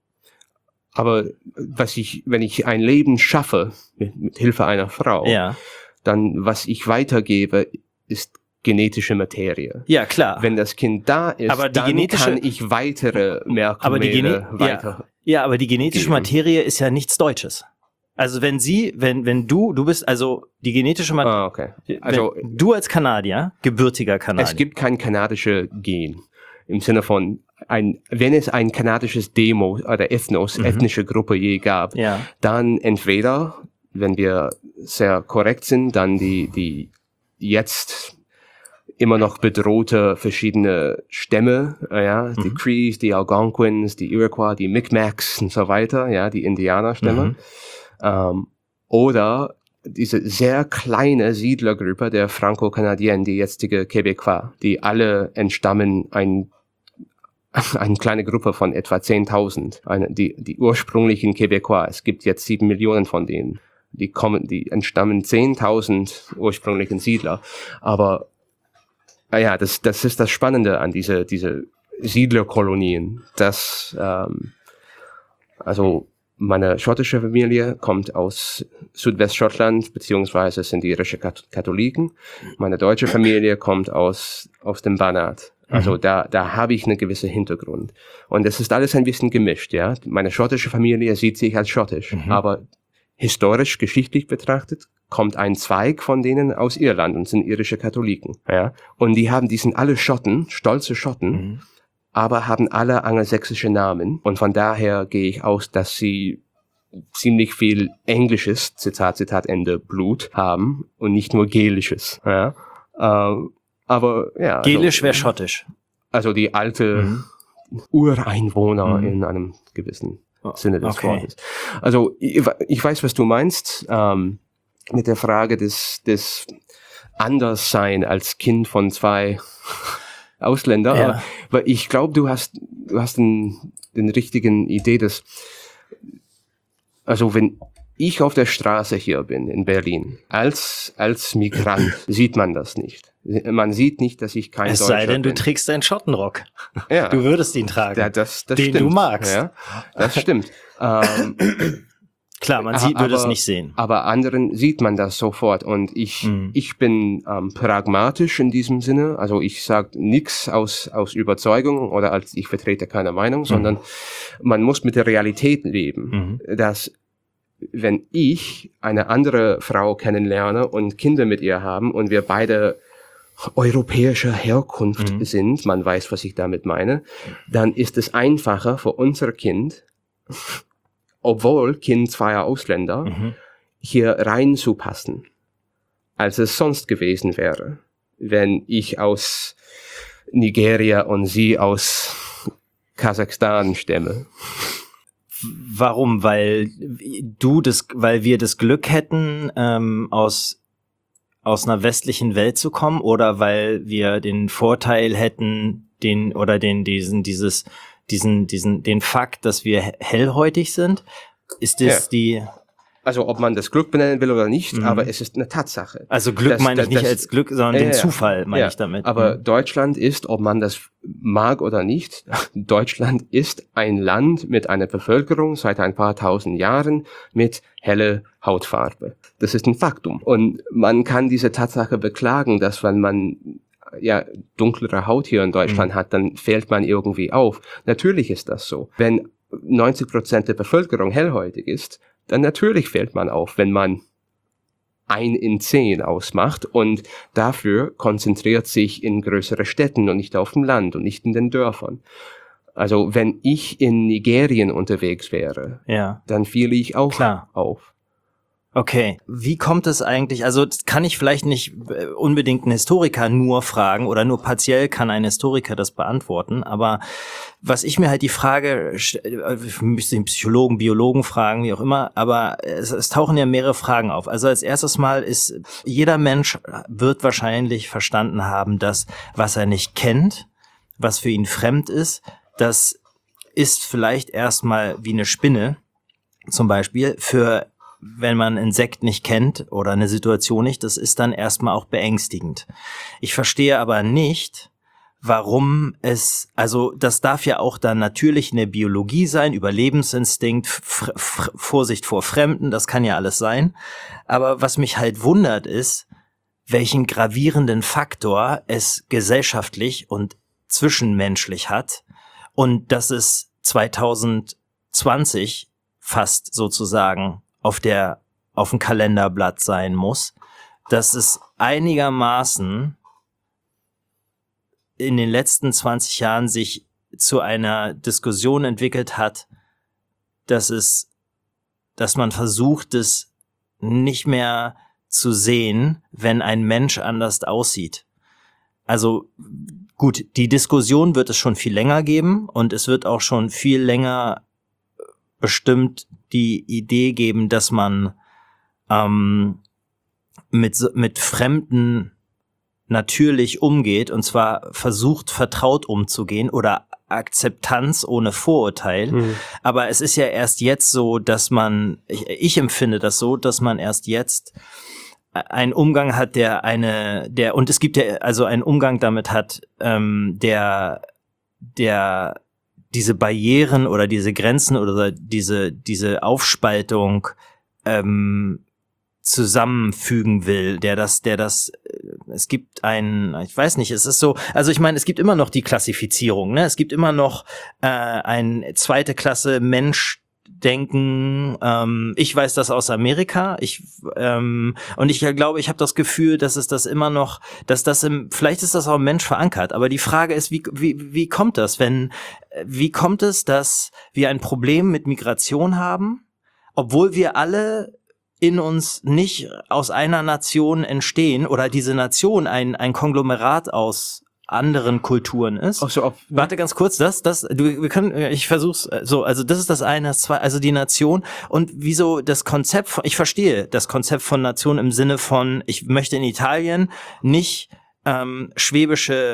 Aber was ich, wenn ich ein Leben schaffe, mit, mit Hilfe einer Frau, ja. dann was ich weitergebe, ist genetische Materie. Ja, klar. Wenn das Kind da ist, aber die dann genetische, kann ich weitere Merkmale aber die Gene- weiter. Ja, ja, aber die genetische geben. Materie ist ja nichts Deutsches. Also wenn sie, wenn wenn du, du bist also die genetische Materie. Ah, okay. Also du als Kanadier, gebürtiger Kanadier. Es gibt kein kanadisches Gen im Sinne von ein, wenn es ein kanadisches Demo oder Ethnos, mhm. ethnische Gruppe je gab, ja. dann entweder, wenn wir sehr korrekt sind, dann die, die jetzt immer noch bedrohte verschiedene Stämme, ja, mhm. die Crees, die Algonquins, die Iroquois, die Micmacs und so weiter, ja, die Indianerstämme, mhm. ähm, oder diese sehr kleine Siedlergruppe der Franco-Canadiens, die jetzige Québécois, die alle entstammen ein eine kleine Gruppe von etwa zehntausend, eine, die, die ursprünglichen Québécois. Es gibt jetzt sieben Millionen von denen. Die kommen, die entstammen zehntausend ursprünglichen Siedler. Aber, ja, das, das ist das Spannende an diese, diese Siedlerkolonien, dass, ähm, also, meine schottische Familie kommt aus Südwestschottland, beziehungsweise sind irische Katholiken. Meine deutsche Familie kommt aus, aus dem Banat. Also da, da habe ich einen gewissen Hintergrund. Und es ist alles ein bisschen gemischt, ja. Meine schottische Familie sieht sich als schottisch, mhm. aber historisch, geschichtlich betrachtet, kommt ein Zweig von denen aus Irland und sind irische Katholiken, ja. Und die haben, die sind alle Schotten, stolze Schotten, mhm. aber haben alle angelsächsische Namen. Und von daher gehe ich aus, dass sie ziemlich viel englisches, Zitat, Zitat, Ende, Blut haben und nicht nur gälisches, ja. Ähm, Aber ja. Gälisch also, wäre schottisch. Also die alte mhm. Ureinwohner mhm. in einem gewissen oh, Sinne des okay. Wortes. Also ich, ich weiß, was du meinst ähm, mit der Frage des, des Anderssein als Kind von zwei Ausländern. Ja. Aber, aber ich glaube, du hast du hast den, den richtigen Idee, dass also wenn ich auf der Straße hier bin in Berlin, als, als Migrant, sieht man das nicht. Man sieht nicht, dass ich kein Deutscher bin. Es sei denn, du trägst einen Schottenrock. Ja. Du würdest ihn tragen. Ja, das, das den stimmt. du magst. Ja, das stimmt. ähm, Klar, man sieht, aber, würde es nicht sehen. Aber anderen sieht man das sofort. Und ich, mhm. ich bin ähm, pragmatisch in diesem Sinne. Also ich sage nichts aus, aus Überzeugung oder als ich vertrete keine Meinung, mhm. sondern man muss mit der Realität leben. Mhm. Dass wenn ich eine andere Frau kennenlerne und Kinder mit ihr haben und wir beide europäischer Herkunft mhm. sind, man weiß, was ich damit meine, dann ist es einfacher für unser Kind, obwohl Kind zweier Ausländer, mhm. hier reinzupassen, als es sonst gewesen wäre, wenn ich aus Nigeria und sie aus Kasachstan stamme. Warum? Weil du das, weil wir das Glück hätten, ähm, aus aus einer westlichen Welt zu kommen, oder weil wir den Vorteil hätten, den oder den diesen dieses diesen diesen den Fakt, dass wir hellhäutig sind? Ist das ja. die Also ob man das Glück benennen will oder nicht, mhm. aber es ist eine Tatsache. Also Glück das, meine ich das, nicht das, als Glück, sondern äh, den Zufall meine ja, ich damit. Aber mhm. Deutschland ist, ob man das mag oder nicht, Deutschland ist ein Land mit einer Bevölkerung seit ein paar tausend Jahren mit helle Hautfarbe. Das ist ein Faktum. Und man kann diese Tatsache beklagen, dass wenn man ja dunklere Haut hier in Deutschland mhm. hat, dann fällt man irgendwie auf. Natürlich ist das so. Wenn neunzig Prozent der Bevölkerung hellhäutig ist, dann natürlich fällt man auf, wenn man ein in zehn ausmacht und dafür konzentriert sich in größere Städten und nicht auf dem Land und nicht in den Dörfern. Also wenn ich in Nigerien unterwegs wäre, ja. dann fiele ich auch Klar. auf. Okay, wie kommt es eigentlich, also das kann ich vielleicht nicht unbedingt einen Historiker nur fragen oder nur partiell kann ein Historiker das beantworten, aber was ich mir halt die Frage, ich müsste den Psychologen, Biologen fragen, wie auch immer, aber es, es tauchen ja mehrere Fragen auf. Also als erstes Mal ist, jeder Mensch wird wahrscheinlich verstanden haben, dass was er nicht kennt, was für ihn fremd ist, das ist vielleicht erstmal wie eine Spinne zum Beispiel, für wenn man ein Insekt nicht kennt oder eine Situation nicht, das ist dann erstmal auch beängstigend. Ich verstehe aber nicht, warum es, also das darf ja auch dann natürlich eine Biologie sein, Überlebensinstinkt, F- F- Vorsicht vor Fremden, das kann ja alles sein. Aber was mich halt wundert ist, welchen gravierenden Faktor es gesellschaftlich und zwischenmenschlich hat und dass es zwanzig zwanzig fast sozusagen auf der, auf dem Kalenderblatt sein muss, dass es einigermaßen in den letzten zwanzig Jahren sich zu einer Diskussion entwickelt hat, dass es, dass man versucht, es nicht mehr zu sehen, wenn ein Mensch anders aussieht. Also, gut, die Diskussion wird es schon viel länger geben und es wird auch schon viel länger bestimmt die Idee geben, dass man ähm, mit mit Fremden natürlich umgeht und zwar versucht, vertraut umzugehen oder Akzeptanz ohne Vorurteil. Mhm. Aber es ist ja erst jetzt so, dass man, ich, ich empfinde das so, dass man erst jetzt einen Umgang hat, der eine, der und es gibt ja also einen Umgang damit hat, ähm, der der diese Barrieren oder diese Grenzen oder diese diese Aufspaltung ähm, zusammenfügen will, der das, der das, es gibt ein, ich weiß nicht, es ist so, also ich meine, es gibt immer noch die Klassifizierung, ne? Es gibt immer noch äh, ein zweite Klasse Menschdenken. Ähm, ich weiß das aus Amerika. Ich ähm, und ich glaube, ich habe das Gefühl, dass es das immer noch, dass das im, vielleicht ist das auch im Mensch verankert. Aber die Frage ist, wie wie wie kommt das, wenn Wie kommt es, dass wir ein Problem mit Migration haben, obwohl wir alle in uns nicht aus einer Nation entstehen oder diese Nation ein ein Konglomerat aus anderen Kulturen ist? Ach so, ob, Warte ganz kurz, das das du wir können ich versuch's so, also das ist das eine, das zwei, also die Nation und wieso das Konzept von, ich verstehe das Konzept von Nation im Sinne von ich möchte in Italien nicht ähm, schwäbische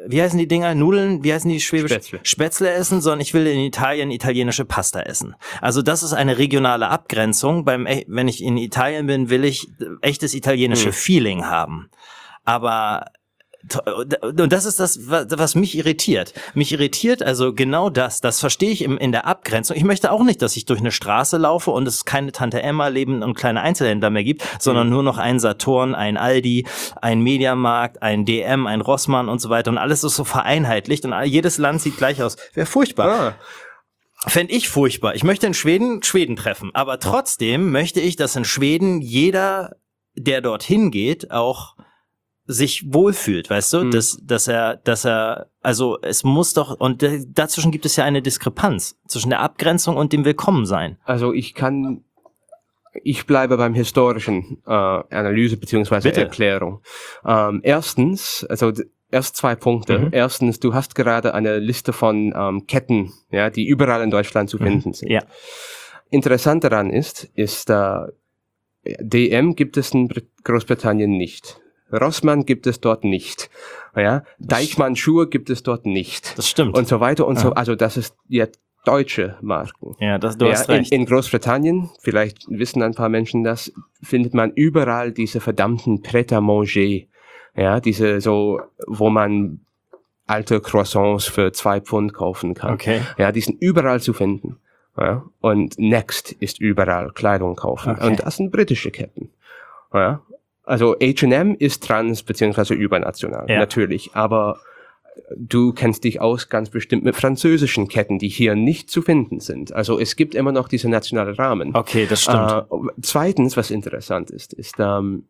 wie heißen die Dinger? Nudeln? Wie heißen die schwäbisch? Spätzle. Spätzle essen, sondern ich will in Italien italienische Pasta essen. Also das ist eine regionale Abgrenzung. Beim, wenn ich in Italien bin, will ich echtes italienische hm. Feeling haben. Aber und das ist das, was mich irritiert. Mich irritiert also genau das, das verstehe ich in der Abgrenzung. Ich möchte auch nicht, dass ich durch eine Straße laufe und es keine Tante Emma leben und kleine Einzelhändler mehr gibt, sondern nur noch ein Saturn, ein Aldi, ein Mediamarkt, ein D M, ein Rossmann und so weiter und alles ist so vereinheitlicht und jedes Land sieht gleich aus. Wäre furchtbar. Ah. Fände ich furchtbar. Ich möchte in Schweden Schweden treffen, aber trotzdem möchte ich, dass in Schweden jeder, der dorthin geht, auch sich wohlfühlt, weißt du, hm. dass, dass er, dass er, also es muss doch, und dazwischen gibt es ja eine Diskrepanz zwischen der Abgrenzung und dem Willkommensein. Also ich kann, ich bleibe beim historischen äh, Analyse beziehungsweise Bitte. Erklärung. Ähm, erstens, also erst zwei Punkte. Mhm. Erstens, du hast gerade eine Liste von ähm, Ketten, ja, die überall in Deutschland zu finden mhm. sind. Ja. Interessant daran ist, ist äh, D M gibt es in Großbritannien nicht. Rossmann gibt es dort nicht. Ja, Deichmann Schuhe gibt es dort nicht. Das stimmt. Und so weiter und ja. so. Also das ist jetzt deutsche Marken. Ja, das, du ja, hast recht. In, in Großbritannien, vielleicht wissen ein paar Menschen das, findet man überall diese verdammten Pret-à-manger. Ja, diese so, wo man alte Croissants für zwei Pfund kaufen kann. Okay. Ja, die sind überall zu finden. Ja, und Next ist überall Kleidung kaufen. Okay. Und das sind britische Ketten. Ja. Also H and M ist trans- beziehungsweise übernational, ja. natürlich, aber du kennst dich aus ganz bestimmt mit französischen Ketten, die hier nicht zu finden sind. Also es gibt immer noch diese nationale Rahmen. Okay, das stimmt. Äh, zweitens, was interessant ist, ist, ähm,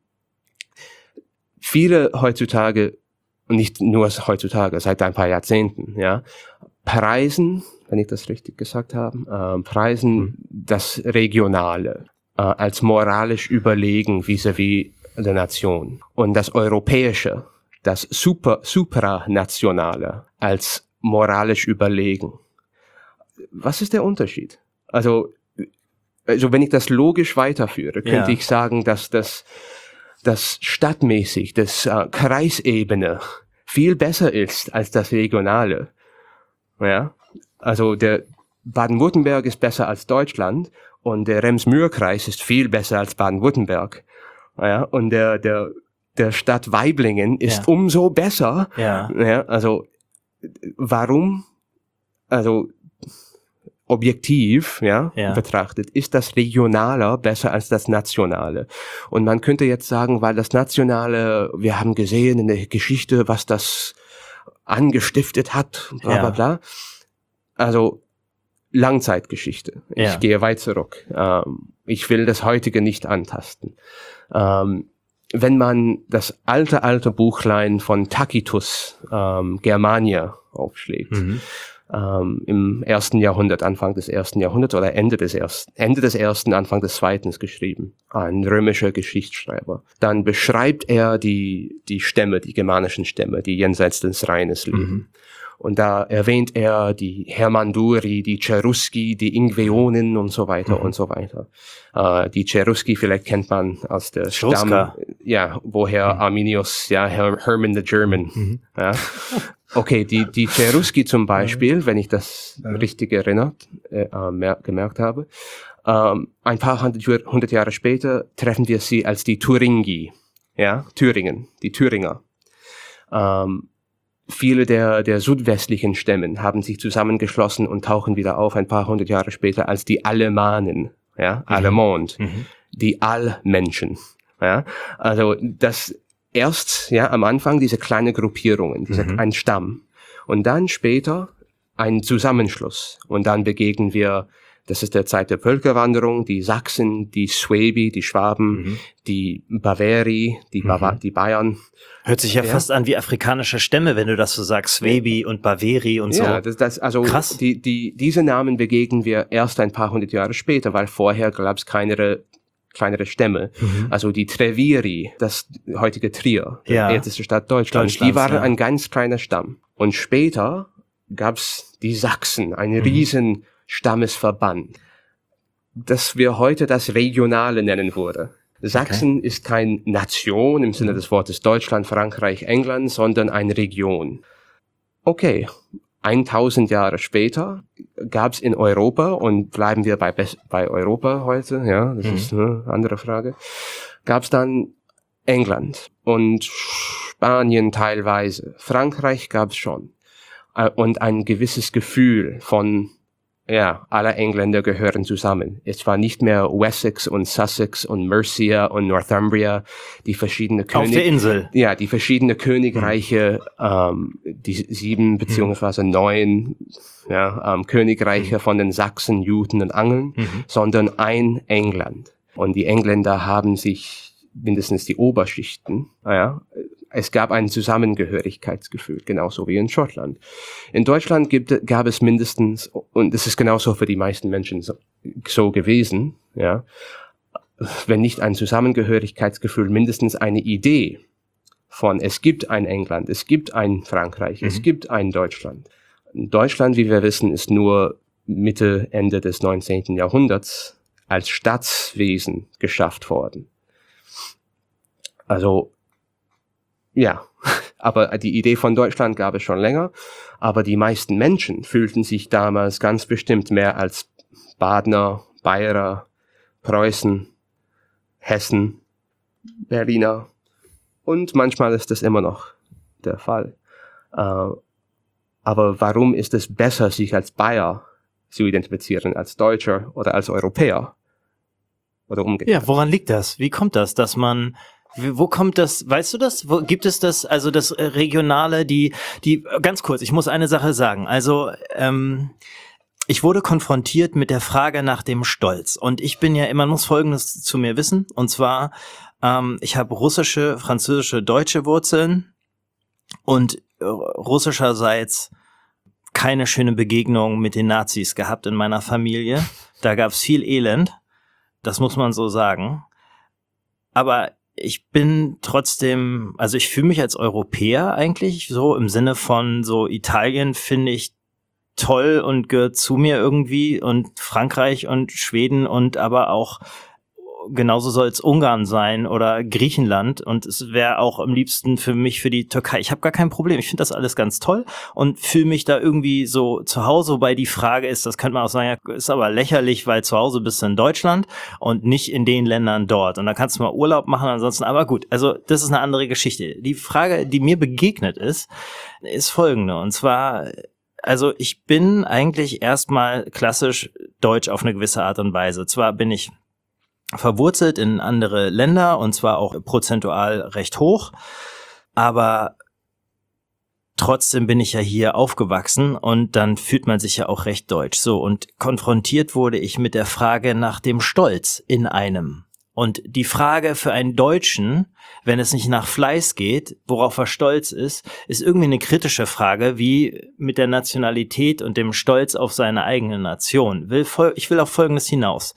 viele heutzutage, und nicht nur heutzutage, seit ein paar Jahrzehnten, ja, preisen, wenn ich das richtig gesagt habe, äh, preisen mhm. das Regionale äh, als moralisch überlegen vis-à-vis der Nation und das Europäische, das Super, Supranationale als moralisch überlegen. Was ist der Unterschied? Also, also wenn ich das logisch weiterführe, könnte ja. ich sagen, dass das, das stadtmäßig, das äh, Kreisebene viel besser ist als das Regionale. Ja, also der Baden-Württemberg ist besser als Deutschland und der Rems-Murr-Kreis ist viel besser als Baden-Württemberg. Ja, und der, der, der Stadt Waiblingen ist ja. umso besser. Ja. Ja, also, warum, also, objektiv, ja, ja, betrachtet, ist das Regionale besser als das Nationale. Und man könnte jetzt sagen, weil das Nationale, wir haben gesehen in der Geschichte, was das angestiftet hat, bla, bla, bla. Also, Langzeitgeschichte. Ich ja. gehe weit zurück. Ähm, ich will das heutige nicht antasten. Ähm, wenn man das alte, alte Buchlein von Tacitus, ähm, Germania, aufschlägt, mhm. ähm, im ersten Jahrhundert, Anfang des ersten Jahrhunderts oder Ende des ersten, Ende des ersten, Anfang des zweiten geschrieben, ein römischer Geschichtsschreiber, dann beschreibt er die, die Stämme, die germanischen Stämme, die jenseits des Rheines leben. Mhm. Und da erwähnt er die Hermanduri, die Cherusci, die Ingveonen und so weiter mhm. und so weiter. Äh, die Cherusci vielleicht kennt man aus der Stamm, ja, woher mhm. Arminius, ja, Her- Herman the German. Mhm. Ja. Okay, die, die Cherusci zum Beispiel, mhm. wenn ich das mhm. richtig erinnert, äh, mer- gemerkt habe, ähm, ein paar hundert, hundert Jahre später treffen wir sie als die Thuringi, ja, Thüringen, die Thüringer. Ähm, Viele der, der südwestlichen Stämmen haben sich zusammengeschlossen und tauchen wieder auf ein paar hundert Jahre später als die Alemanen, ja, mhm. Allemande, mhm. die Allmenschen, ja. Also, das erst, ja, am Anfang diese kleine Gruppierungen, diese, mhm. ein Stamm. Und dann später ein Zusammenschluss. Und dann begegnen wir, das ist der Zeit der Völkerwanderung, die Sachsen, die Suebi, die Schwaben, mhm. die Bavari, die, Bava- mhm. die Bayern. Hört sich ja, ja fast an wie afrikanische Stämme, wenn du das so sagst, Suebi und Baveri und so. Ja, das, das, also krass. Die, die, diese Namen begegnen wir erst ein paar hundert Jahre später, weil vorher gab es kleinere, kleinere Stämme. Mhm. Also die Treviri, das heutige Trier, ja. die älteste Stadt Deutschlands, die waren ja. ein ganz kleiner Stamm. Und später gab's die Sachsen, ein mhm. riesen Stammesverband, das wir heute das Regionale nennen würde. Sachsen okay. ist keine Nation im Sinne des Wortes Deutschland, Frankreich, England, sondern eine Region. okay, tausend Jahre später gab es in Europa, und bleiben wir bei, bei Europa heute, ja, das mhm. ist eine andere Frage, gab es dann England und Spanien teilweise, Frankreich gab es schon, und ein gewisses Gefühl von, ja, alle Engländer gehören zusammen. Es war nicht mehr Wessex und Sussex und Mercia und Northumbria, die verschiedene König... Auf der Insel. Ja, die verschiedene Königreiche, mhm. ähm, die sieben beziehungsweise neun ja, ähm, Königreiche mhm. von den Sachsen, Juden und Angeln, mhm. sondern ein England. Und die Engländer haben sich, mindestens die Oberschichten, ja, es gab ein Zusammengehörigkeitsgefühl, genauso wie in Schottland. In Deutschland gibt, gab es mindestens, und es ist genauso für die meisten Menschen so, so gewesen, ja, wenn nicht ein Zusammengehörigkeitsgefühl, mindestens eine Idee von, es gibt ein England, es gibt ein Frankreich, mhm. es gibt ein Deutschland. Deutschland, wie wir wissen, ist nur Mitte, Ende des neunzehnten Jahrhunderts als Staatswesen geschafft worden. Also, ja, aber die Idee von Deutschland gab es schon länger, aber die meisten Menschen fühlten sich damals ganz bestimmt mehr als Badener, Bayer, Preußen, Hessen, Berliner, und manchmal ist das immer noch der Fall. Äh, aber warum ist es besser, sich als Bayer zu identifizieren, als Deutscher oder als Europäer? Oder umgekehrt? Ja, woran liegt das? Wie kommt das, dass man... Wo kommt das, weißt du das? Wo gibt es das, also das Regionale, die, die, ganz kurz, ich muss eine Sache sagen. Also, ähm, ich wurde konfrontiert mit der Frage nach dem Stolz. Und ich bin ja immer, muss Folgendes zu mir wissen. Und zwar, ähm, ich habe russische, französische, deutsche Wurzeln und äh, russischerseits keine schöne Begegnung mit den Nazis gehabt in meiner Familie. Da gab es viel Elend. Das muss man so sagen. Aber ich bin trotzdem, also ich fühle mich als Europäer eigentlich, so im Sinne von so Italien finde ich toll und gehört zu mir irgendwie, und Frankreich und Schweden, und aber auch genauso soll es Ungarn sein oder Griechenland, und es wäre auch am liebsten für mich für die Türkei. Ich habe gar kein Problem, ich finde das alles ganz toll und fühle mich da irgendwie so zu Hause, wobei die Frage ist, das könnte man auch sagen, ja, ist aber lächerlich, weil zu Hause bist du in Deutschland und nicht in den Ländern dort, und da kannst du mal Urlaub machen, ansonsten, aber gut, also das ist eine andere Geschichte. Die Frage, die mir begegnet ist, ist folgende, und zwar, also ich bin eigentlich erstmal klassisch deutsch auf eine gewisse Art und Weise. Zwar bin ich verwurzelt in andere Länder, und zwar auch prozentual recht hoch, aber trotzdem bin ich ja hier aufgewachsen, und dann fühlt man sich ja auch recht deutsch. So, und konfrontiert wurde ich mit der Frage nach dem Stolz in einem. Und die Frage für einen Deutschen, wenn es nicht nach Fleiß geht, worauf er stolz ist, ist irgendwie eine kritische Frage, wie mit der Nationalität und dem Stolz auf seine eigene Nation. Will, ich will auf Folgendes hinaus.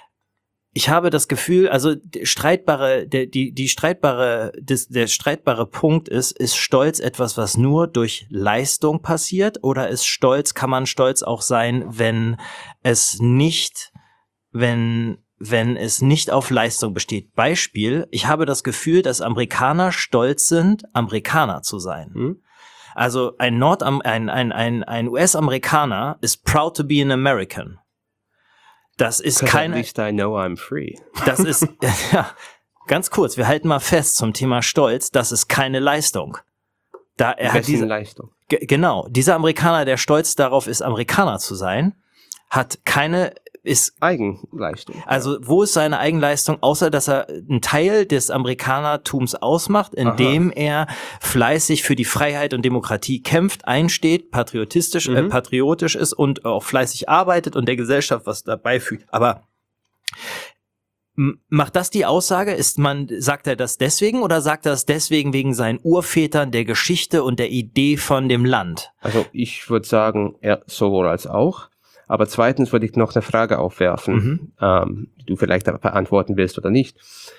Ich habe das Gefühl, also streitbare, der, die, die streitbare, des, der streitbare Punkt ist, ist Stolz etwas, was nur durch Leistung passiert, oder ist Stolz, kann man stolz auch sein, wenn es nicht, wenn, wenn es nicht auf Leistung besteht. Beispiel, ich habe das Gefühl, dass Amerikaner stolz sind, Amerikaner zu sein. Hm? Also ein Nordam, ein, ein, ein, ein U S-Amerikaner ist proud to be an American. Das ist keine. At least I know I'm free. Das ist, ja, ganz kurz, wir halten mal fest zum Thema Stolz, das ist keine Leistung. Da er hat diese Leistung. G- genau, dieser Amerikaner, der stolz darauf ist, Amerikaner zu sein, hat keine, ist Eigenleistung. Also wo ist seine Eigenleistung, außer dass er einen Teil des Amerikanertums ausmacht, indem Aha. er fleißig für die Freiheit und Demokratie kämpft, einsteht, patriotistisch, mhm. äh, patriotisch ist und auch fleißig arbeitet und der Gesellschaft was dabei fügt. Aber m- macht das die Aussage? Ist man, sagt er das deswegen, oder sagt er das deswegen wegen seinen Urvätern, der Geschichte und der Idee von dem Land? Also ich würde sagen, ja, sowohl als auch. Aber zweitens würde ich noch eine Frage aufwerfen, mhm. ähm, die du vielleicht beantworten willst oder nicht.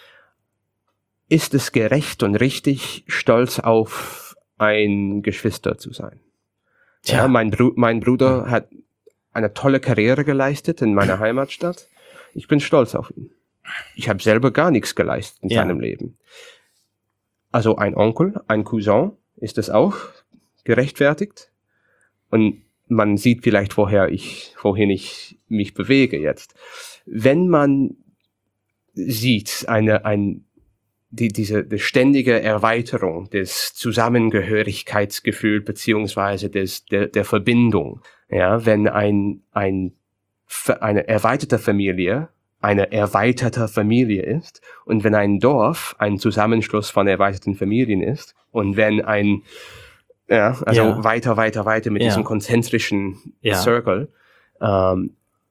Ist es gerecht und richtig, stolz auf ein Geschwister zu sein? Tja. Ja, mein, Bru- mein Bruder mhm. hat eine tolle Karriere geleistet in meiner Heimatstadt. Ich bin stolz auf ihn. Ich habe selber gar nichts geleistet in ja. seinem Leben. Also ein Onkel, ein Cousin, ist es auch gerechtfertigt? Und man sieht vielleicht, woher ich, wohin ich mich bewege jetzt. Wenn man sieht, eine, ein, die, diese, die ständige Erweiterung des Zusammengehörigkeitsgefühls beziehungsweise des, der, der Verbindung, ja, wenn ein, ein, eine erweiterte Familie eine erweiterte Familie ist und wenn ein Dorf ein Zusammenschluss von erweiterten Familien ist und wenn ein, ja, also ja. weiter, weiter, weiter mit ja. diesem konzentrischen ja. Circle, ähm,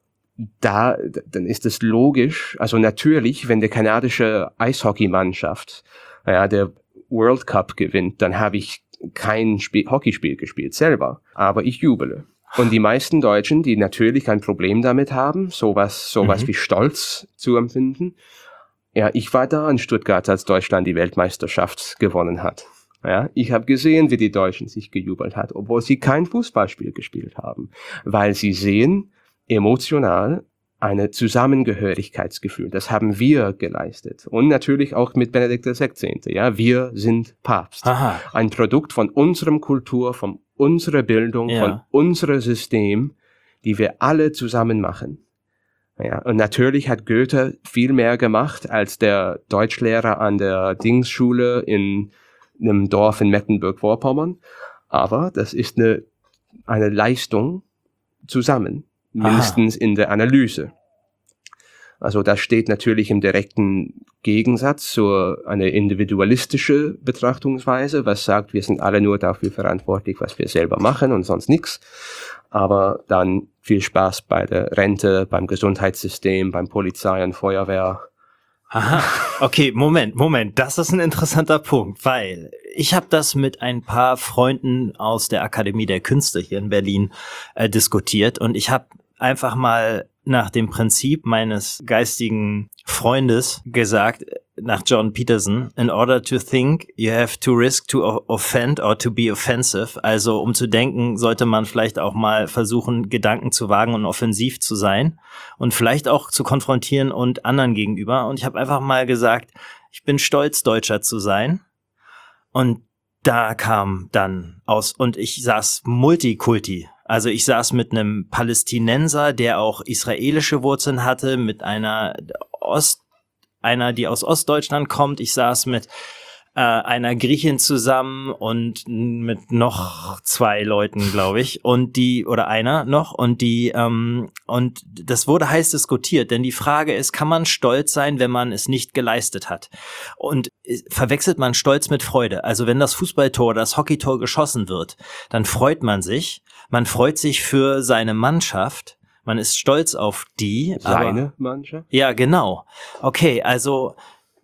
da, dann ist es logisch, also natürlich, wenn der kanadische Eishockeymannschaft, ja, der World Cup gewinnt, dann habe ich kein Spiel, Hockeyspiel gespielt selber, aber ich jubele. Und die meisten Deutschen, die natürlich kein Problem damit haben, sowas, sowas mhm. wie Stolz zu empfinden. Ja, ich war da in Stuttgart, als Deutschland die Weltmeisterschaft gewonnen hat. Ja, ich habe gesehen, wie die Deutschen sich gejubelt hat, obwohl sie kein Fußballspiel gespielt haben, weil sie sehen emotional eine Zusammengehörigkeitsgefühl. Das haben wir geleistet. Und natürlich auch mit Benedikt der Sechzehnte. Ja, wir sind Papst. Aha. Ein Produkt von unserem Kultur, von unserer Bildung, ja. von unserem System, die wir alle zusammen machen. Ja, und natürlich hat Goethe viel mehr gemacht als der Deutschlehrer an der Dingsschule in einem Dorf in Mecklenburg-Vorpommern. Aber das ist eine, eine Leistung zusammen. Mindestens Aha. in der Analyse. Also das steht natürlich im direkten Gegensatz zu einer individualistischen Betrachtungsweise, was sagt, wir sind alle nur dafür verantwortlich, was wir selber machen und sonst nichts. Aber dann viel Spaß bei der Rente, beim Gesundheitssystem, beim Polizei und Feuerwehr. Aha, okay, Moment, Moment, das ist ein interessanter Punkt, weil ich habe das mit ein paar Freunden aus der Akademie der Künste hier in Berlin äh, diskutiert und ich habe einfach mal nach dem Prinzip meines geistigen Freundes gesagt, nach John Peterson, in order to think, you have to risk to offend or to be offensive. Also um zu denken, sollte man vielleicht auch mal versuchen, Gedanken zu wagen und offensiv zu sein und vielleicht auch zu konfrontieren und anderen gegenüber. Und ich habe einfach mal gesagt, ich bin stolz, Deutscher zu sein. Und da kam dann aus, und ich saß Multikulti. Also ich saß mit einem Palästinenser, der auch israelische Wurzeln hatte, mit einer Ost, einer, die aus Ostdeutschland kommt. Ich saß mit äh, einer Griechin zusammen und mit noch zwei Leuten, glaube ich, und die oder einer noch und die ähm, und das wurde heiß diskutiert, denn die Frage ist, kann man stolz sein, wenn man es nicht geleistet hat? Und verwechselt man Stolz mit Freude? Also wenn das Fußballtor oder das Hockeytor geschossen wird, dann freut man sich. Man freut sich für seine Mannschaft. Man ist stolz auf die. Seine aber, Mannschaft? Ja, genau. Okay, also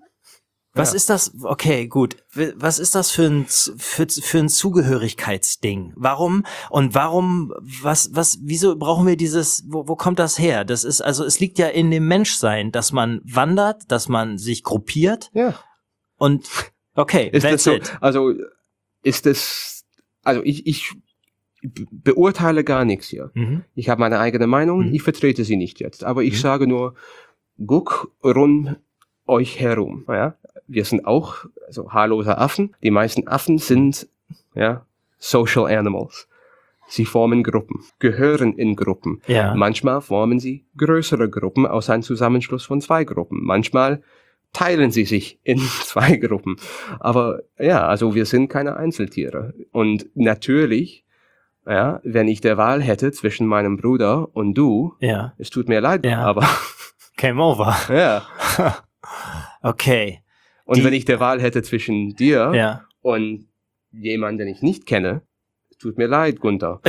was ja. ist das? Okay, gut. Was ist das für ein für, für ein Zugehörigkeitsding? Warum und warum? Was was? Wieso brauchen wir dieses? Wo, wo kommt das her? Das ist also es liegt ja in dem Menschsein, dass man wandert, dass man sich gruppiert. Ja. Und okay, ist das so? It. Also ist das? Also ich ich beurteile gar nichts hier. Mhm. Ich habe meine eigene Meinung, mhm. ich vertrete sie nicht jetzt, aber ich mhm. sage nur, guck rund euch herum. Ja? Wir sind auch also haarlose Affen. Die meisten Affen sind ja social animals. Sie formen Gruppen, gehören in Gruppen. Ja. Manchmal formen sie größere Gruppen aus einem Zusammenschluss von zwei Gruppen. Manchmal teilen sie sich in zwei Gruppen. Aber ja, also wir sind keine Einzeltiere. Und natürlich, ja, wenn ich der Wahl hätte zwischen meinem Bruder und du, ja. es tut mir leid, ja. aber Game over. Ja. Okay. Und Die, wenn ich der Wahl hätte zwischen dir ja. und jemanden, den ich nicht kenne, es tut mir leid, Gunther.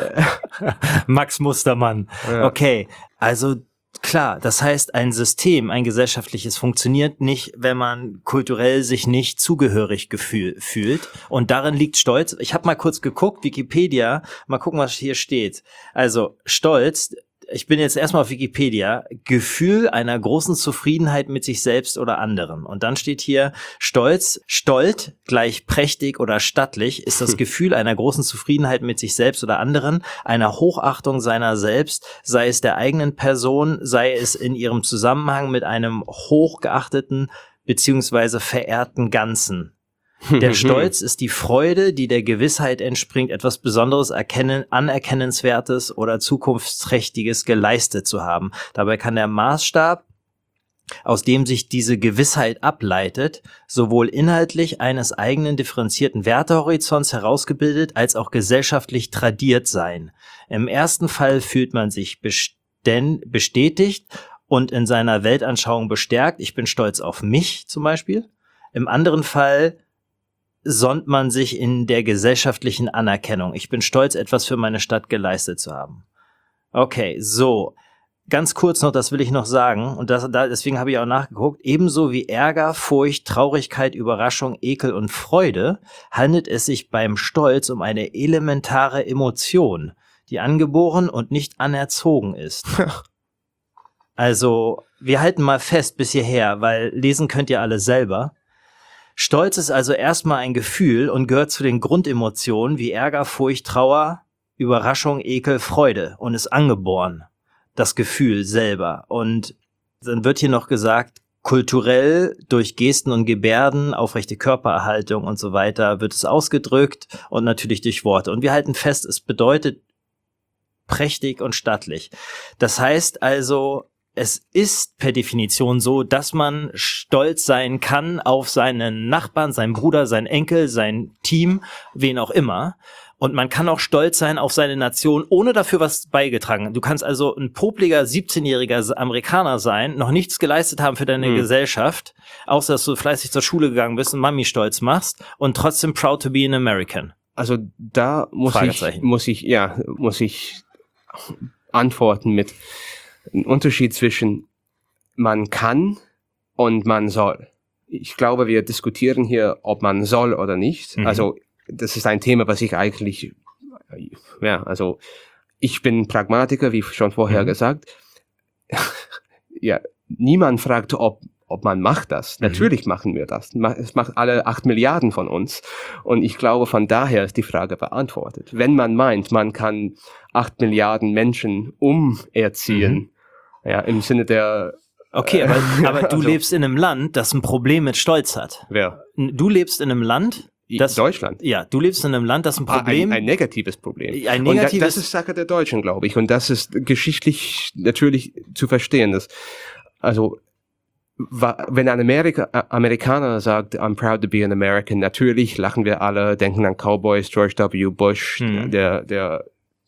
Max Mustermann. Ja. Okay, also klar, das heißt, ein System, ein gesellschaftliches funktioniert nicht, wenn man kulturell sich nicht zugehörig gefühl, fühlt. Und darin liegt Stolz. Ich habe mal kurz geguckt, Wikipedia, mal gucken, was hier steht. Also Stolz, ich bin jetzt erstmal auf Wikipedia, Gefühl einer großen Zufriedenheit mit sich selbst oder anderen. Und dann steht hier Stolz, Stolt gleich prächtig oder stattlich ist das Gefühl einer großen Zufriedenheit mit sich selbst oder anderen, einer Hochachtung seiner selbst, sei es der eigenen Person, sei es in ihrem Zusammenhang mit einem hochgeachteten beziehungsweise verehrten Ganzen. Der Stolz ist die Freude, die der Gewissheit entspringt, etwas Besonderes, erkennen, Anerkennenswertes oder Zukunftsträchtiges geleistet zu haben. Dabei kann der Maßstab, aus dem sich diese Gewissheit ableitet, sowohl inhaltlich eines eigenen differenzierten Wertehorizonts herausgebildet, als auch gesellschaftlich tradiert sein. Im ersten Fall fühlt man sich besten- bestätigt und in seiner Weltanschauung bestärkt. Ich bin stolz auf mich zum Beispiel. Im anderen Fall sonnt man sich in der gesellschaftlichen Anerkennung. Ich bin stolz, etwas für meine Stadt geleistet zu haben. Okay, so. Ganz kurz noch, das will ich noch sagen, und das, da, deswegen habe ich auch nachgeguckt, ebenso wie Ärger, Furcht, Traurigkeit, Überraschung, Ekel und Freude handelt es sich beim Stolz um eine elementare Emotion, die angeboren und nicht anerzogen ist. Also, wir halten mal fest bis hierher, weil lesen könnt ihr alle selber. Stolz ist also erstmal ein Gefühl und gehört zu den Grundemotionen wie Ärger, Furcht, Trauer, Überraschung, Ekel, Freude und ist angeboren. Das Gefühl selber. Und dann wird hier noch gesagt, kulturell durch Gesten und Gebärden, aufrechte Körpererhaltung und so weiter wird es ausgedrückt und natürlich durch Worte. Und wir halten fest, es bedeutet prächtig und stattlich. Das heißt also, es ist per Definition so, dass man stolz sein kann auf seinen Nachbarn, seinen Bruder, seinen Enkel, sein Team, wen auch immer. Und man kann auch stolz sein auf seine Nation, ohne dafür was beigetragen. Du kannst also ein popliger siebzehnjähriger Amerikaner sein, noch nichts geleistet haben für deine mhm. Gesellschaft, außer dass du fleißig zur Schule gegangen bist und Mami stolz machst und trotzdem proud to be an American. Also da muss ich, muss ich, ja, muss ich antworten mit einem Unterschied zwischen man kann und man soll. Ich glaube, wir diskutieren hier, ob man soll oder nicht. Mhm. Also das ist ein Thema, was ich eigentlich, ja, also ich bin Pragmatiker, wie schon vorher mhm. gesagt. Ja, niemand fragt, ob ob man macht das. Mhm. Natürlich machen wir das. Es macht alle acht Milliarden von uns. Und ich glaube, von daher ist die Frage beantwortet. Wenn man meint, man kann acht Milliarden Menschen umerziehen, mhm. ja, im Sinne der Okay, aber, aber du also, lebst in einem Land, das ein Problem mit Stolz hat. Wer? Du lebst in einem Land, das, Deutschland. Ja, du lebst in einem Land, das ein Problem... Ein, ein negatives Problem. Ein negatives, und da, das ist Sache der Deutschen, glaube ich. Und das ist geschichtlich natürlich zu verstehen. Dass, also, wenn ein Amerika, Amerikaner sagt, I'm proud to be an American, natürlich lachen wir alle, denken an Cowboys, George W. Bush, hm. der, der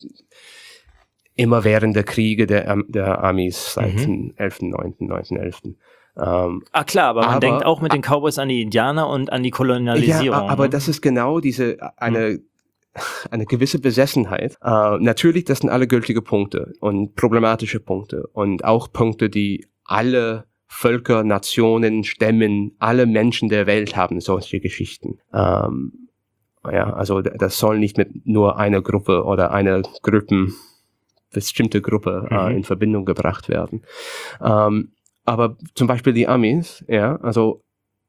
immerwährende Kriege der, der Amis seit mhm. dem elften neunten neunten elften Ähm, ah klar, aber man aber, denkt auch mit den Cowboys an die Indianer und an die Kolonialisierung. Ja, aber ne? das ist genau diese, eine, hm. eine gewisse Besessenheit. Äh, natürlich, das sind alle gültige Punkte und problematische Punkte und auch Punkte, die alle Völker, Nationen, Stämmen, alle Menschen der Welt haben solche Geschichten. Ähm, ja, also das soll nicht mit nur einer Gruppe oder einer Gruppen, bestimmte Gruppe mhm. äh, in Verbindung gebracht werden. Ähm, aber zum Beispiel die Amis, ja, also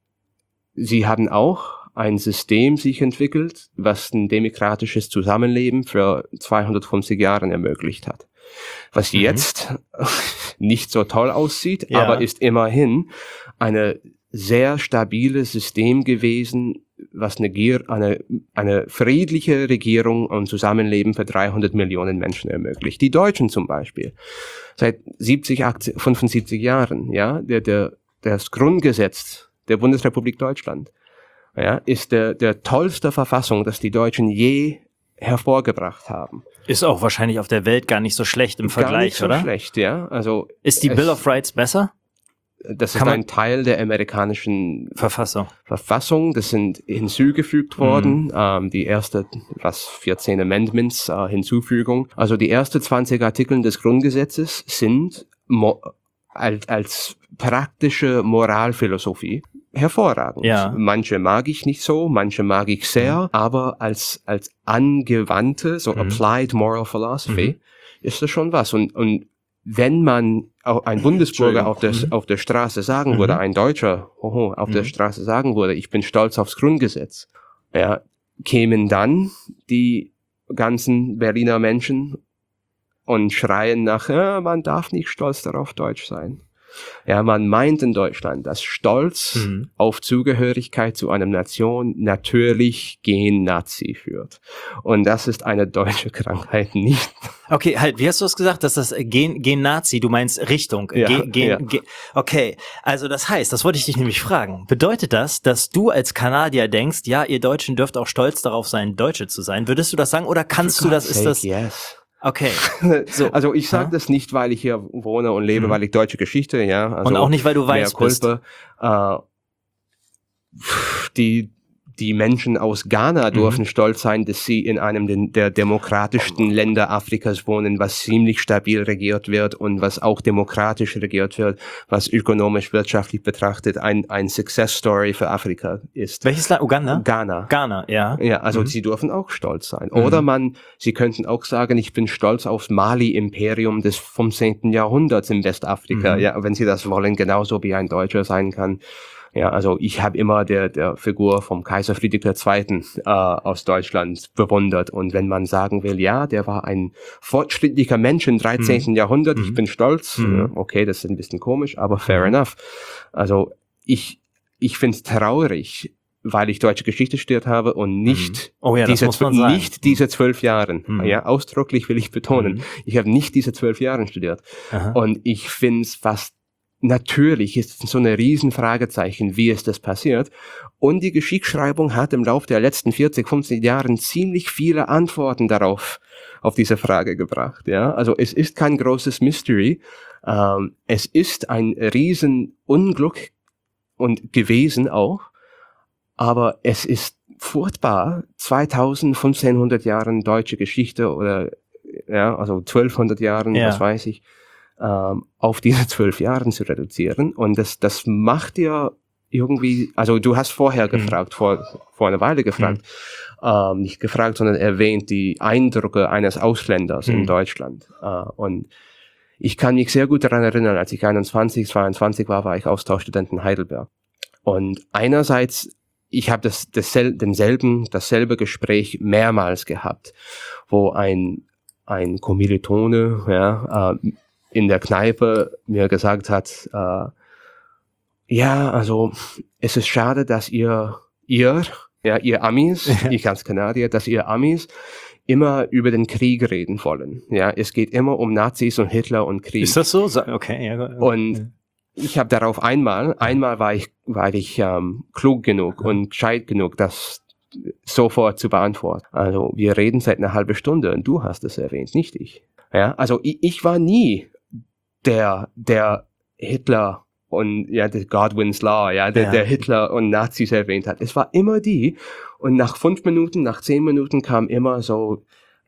sie haben auch ein System sich entwickelt, was ein demokratisches Zusammenleben für zweihundertfünfzig Jahre ermöglicht hat. Was mhm. jetzt nicht so toll aussieht, ja. aber ist immerhin eine sehr stabiles System gewesen, was eine, eine, eine friedliche Regierung und Zusammenleben für dreihundert Millionen Menschen ermöglicht. Die Deutschen zum Beispiel. Seit siebzig, achtzig, fünfundsiebzig Jahren, ja, der, der, das Grundgesetz der Bundesrepublik Deutschland, ja, ist der, der tollste Verfassung, das die Deutschen je hervorgebracht haben. Ist auch wahrscheinlich auf der Welt gar nicht so schlecht im Vergleich, gar nicht so oder? schlecht, ja. Also ist die Bill of Rights besser? Das ist ein Teil der amerikanischen Verfassung. Verfassung. Das sind hinzugefügt worden. Mhm. Ähm, die erste, was vierzehn Amendments, äh, Hinzufügung. Also die ersten zwanzig Artikel des Grundgesetzes sind mo- als, als praktische Moralphilosophie hervorragend. Ja. Manche mag ich nicht so, manche mag ich sehr, mhm. aber als als angewandte, so mhm. applied moral philosophy, mhm. ist das schon was. Und und wenn man ein Bundesbürger auf der, mhm. auf der Straße sagen würde, mhm. ein Deutscher oho, auf mhm. der Straße sagen würde, ich bin stolz aufs Grundgesetz, ja, kämen dann die ganzen Berliner Menschen und schreien nach, ja, man darf nicht stolz darauf, Deutsch sein. Ja, man meint in Deutschland, dass Stolz Mhm. auf Zugehörigkeit zu einer Nation natürlich gen Nazi führt. Und das ist eine deutsche Krankheit nicht. Okay, halt, wie hast du es gesagt, dass das Gen, Gen Nazi, du meinst Richtung, Ja, Gen, Gen, ja. Gen, okay, also das heißt, das wollte ich dich nämlich fragen, bedeutet das, dass du als Kanadier denkst, ja, ihr Deutschen dürft auch stolz darauf sein, Deutsche zu sein, würdest du das sagen oder kannst du das, ist das, Yes. okay, so. Also ich sage Huh? das nicht, weil ich hier wohne und lebe, Mhm. weil ich deutsche Geschichte, ja. Also Und auch nicht, weil du weiß mehr bist. Culpa. Äh, die Die Menschen aus Ghana Mhm. dürfen stolz sein, dass sie in einem den- der demokratischsten Länder Afrikas wohnen, was ziemlich stabil regiert wird und was auch demokratisch regiert wird, was ökonomisch, wirtschaftlich betrachtet ein, ein Success Story für Afrika ist. Welches Land? Uganda? Ghana. Ghana, ja. Ja, also Mhm. sie dürfen auch stolz sein. Mhm. Oder man, sie könnten auch sagen, ich bin stolz aufs Mali-Imperium des fünfzehnten Jahrhunderts in Westafrika. Mhm. Ja, wenn sie das wollen, genauso wie ein Deutscher sein kann. Ja, also ich habe immer der der Figur vom Kaiser Friedrich der Zweite. Äh, aus Deutschland bewundert. Und wenn man sagen will, ja, der war ein fortschrittlicher Mensch im dreizehnten Jahrhundert, ich Mhm. bin stolz. Mhm. Ja, okay, das ist ein bisschen komisch, aber fair Mhm. enough. Also ich ich finde es traurig, weil ich deutsche Geschichte studiert habe und nicht Oh ja, das diese, muss man sagen. nicht diese zwölf Jahren. Mhm. Ja, ausdrücklich will ich betonen. Mhm. Ich habe nicht diese zwölf Jahre studiert. Aha. Und ich finde es fast natürlich ist so eine Riesenfragezeichen, wie ist das passiert. Und die Geschichtsschreibung hat im Laufe der letzten vierzig, fünfzig Jahren ziemlich viele Antworten darauf, auf diese Frage gebracht. Ja, also es ist kein großes Mystery. Ähm, es ist ein Riesenunglück und gewesen auch. Aber es ist furchtbar, zweitausend, fünfzehnhundert Jahren deutsche Geschichte oder, ja, also zwölfhundert Jahren, Ja. was weiß ich, ähm, auf diese zwölf Jahren zu reduzieren. Und das, das macht dir irgendwie, also du hast vorher Mhm. gefragt, vor, vor einer Weile gefragt, ähm, nicht gefragt, sondern erwähnt die Eindrücke eines Ausländers Mhm. in Deutschland. Äh, und ich kann mich sehr gut daran erinnern, als ich einundzwanzig, zweiundzwanzig war, war ich Austauschstudent in Heidelberg. Und einerseits, ich habe das, dasselbe, denselben, dasselbe Gespräch mehrmals gehabt, wo ein, ein Kommilitone, ja, äh, in der Kneipe mir gesagt hat, äh, ja, also es ist schade, dass ihr, ihr, ja, ihr Amis, Ja. ich als Kanadier, dass ihr Amis immer über den Krieg reden wollen. Ja, es geht immer um Nazis und Hitler und Krieg. Ist das so? Sa- Okay, ja. gut. Und ich habe darauf einmal, einmal war ich, war ich ähm, klug genug und gescheit genug, das sofort zu beantworten. Also wir reden seit einer halben Stunde und du hast es erwähnt, nicht ich. Ja, also ich, ich war nie der, der Hitler und ja, der Godwin's Law, ja, der, Ja. der Hitler und Nazis erwähnt hat. Es war immer die. Und nach fünf Minuten, nach zehn Minuten kam immer so,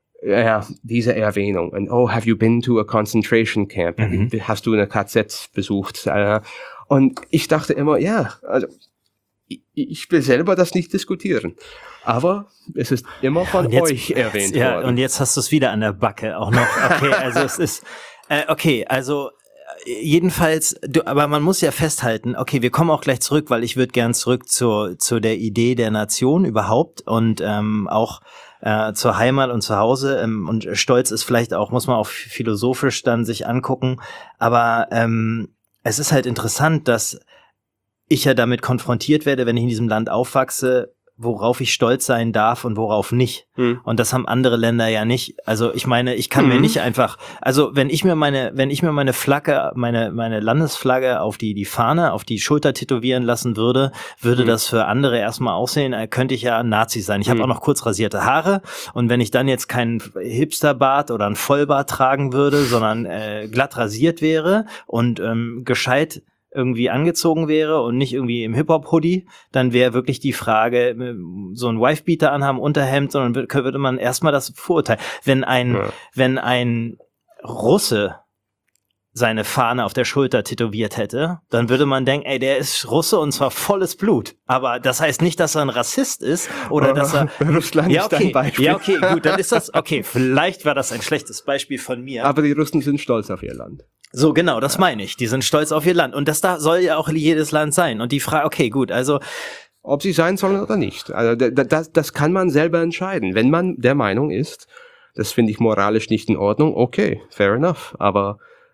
ja, diese Erwähnung. Und oh, have you been to a concentration camp? Mhm. Hast du eine K Z besucht? Äh, Und ich dachte immer, ja, also ich, ich will selber das nicht diskutieren. Aber es ist immer von Und jetzt- euch erwähnt Ja, worden. und jetzt hast du es wieder an der Backe auch noch. Okay, also es ist, äh, okay, also äh, jedenfalls, du, aber man muss ja festhalten, okay, wir kommen auch gleich zurück, weil ich würde gern zurück zur, zu der Idee der Nation überhaupt und ähm, auch äh, zur Heimat und zu Hause ähm, und Stolz ist vielleicht auch, muss man auch philosophisch dann sich angucken, aber ähm, es ist halt interessant, dass ich ja damit konfrontiert werde, wenn ich in diesem Land aufwachse, worauf ich stolz sein darf und worauf nicht. Hm. Und das haben andere Länder ja nicht. Also ich meine, ich kann mir Mhm. nicht einfach, also wenn ich mir meine, wenn ich mir meine Flagge, meine, meine Landesflagge auf die, die Fahne, auf die Schulter tätowieren lassen würde, würde Mhm. das für andere erstmal aussehen, äh, könnte ich ja ein Nazi sein. Ich habe Mhm. auch noch kurz rasierte Haare und wenn ich dann jetzt keinen Hipsterbart oder einen Vollbart tragen würde, sondern äh, glatt rasiert wäre und ähm, gescheit irgendwie angezogen wäre und nicht irgendwie im Hip-Hop-Hoodie, dann wäre wirklich die Frage, äh, so ein Wifebeater anhaben, Unterhemd, sondern würde, würde man erstmal das Vorurteil. Wenn ein, Ja. wenn ein Russe seine Fahne auf der Schulter tätowiert hätte, dann würde man denken, ey, der ist Russe und zwar volles Blut. Aber das heißt nicht, dass er ein Rassist ist oder dass er... Russland Ja, ist ein okay, Beispiel. ja, okay, gut, dann ist das, okay, vielleicht war das ein schlechtes Beispiel von mir. Aber die Russen sind stolz auf ihr Land. So, genau, das meine ich. Die sind stolz auf ihr Land. Und das da soll ja auch jedes Land sein. Und die Frage, okay, gut, also, Ob sie sein sollen oder nicht. Also da- da- das, das kann man selber entscheiden. Wenn man der Meinung ist, das finde ich moralisch nicht in Ordnung, okay, fair enough. Aber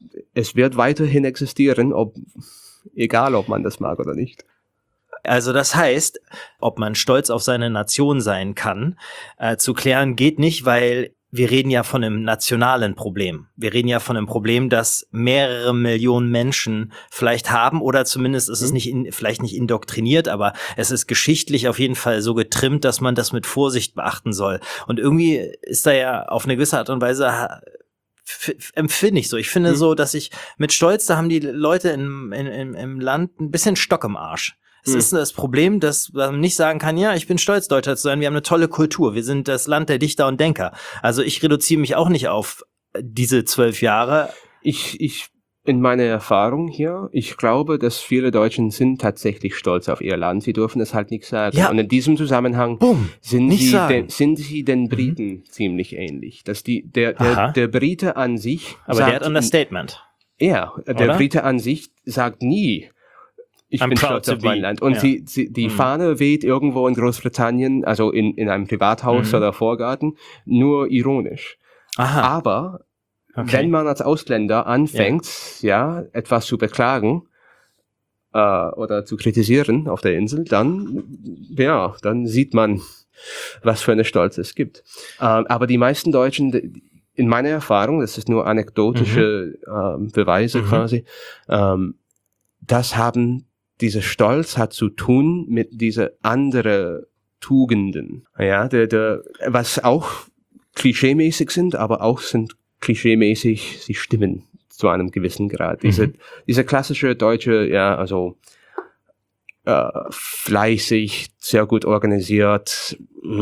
es wird weiterhin existieren, ob, egal ob man das mag oder nicht. Also das heißt, ob man stolz auf seine Nation sein kann, äh, zu klären geht nicht, weil wir reden ja von einem nationalen Problem. Wir reden ja von einem Problem, das mehrere Millionen Menschen vielleicht haben oder zumindest ist es nicht in, vielleicht nicht indoktriniert, aber es ist geschichtlich auf jeden Fall so getrimmt, dass man das mit Vorsicht beachten soll. Und irgendwie ist da ja auf eine gewisse Art und Weise f- empfinde ich so. Ich finde mhm. so, dass ich mit Stolz, da haben die Leute in, in, in, im Land ein bisschen Stock im Arsch. Es hm. ist das Problem, dass man nicht sagen kann, ja, ich bin stolz, Deutscher zu sein, wir haben eine tolle Kultur, wir sind das Land der Dichter und Denker. Also ich reduziere mich auch nicht auf diese zwölf Jahre. Ich, ich, in meiner Erfahrung hier, ich glaube, dass viele Deutschen sind tatsächlich stolz auf ihr Land, sie dürfen es halt nicht sagen. Ja. Und in diesem Zusammenhang Boom. sind, nicht sie sagen. den, sind sie den Briten mhm. ziemlich ähnlich. Dass die, der, der, der Brite an sich Aber sagt, der hat Understatement. Ja, der Oder? Brite an sich sagt nie, ich I'm bin proud stolz to auf mein be. Land. Und Ja. sie, sie, die Mhm. Fahne weht irgendwo in Großbritannien, also in, in einem Privathaus Mhm. oder Vorgarten, nur ironisch. Aha. Aber Okay. wenn man als Ausländer anfängt, ja, ja etwas zu beklagen äh, oder zu kritisieren auf der Insel, dann, ja, dann sieht man, was für eine Stolz es gibt. Ähm, aber die meisten Deutschen, in meiner Erfahrung, das ist nur anekdotische mhm. ähm, Beweise Mhm. quasi, ähm, das haben dieser Stolz hat zu tun mit dieser andere Tugenden, ja, der, der, was auch klischeemäßig sind, aber auch sind klischeemäßig, sie stimmen zu einem gewissen Grad. Mhm. Diese, diese klassische deutsche, ja, also äh, fleißig, sehr gut organisiert,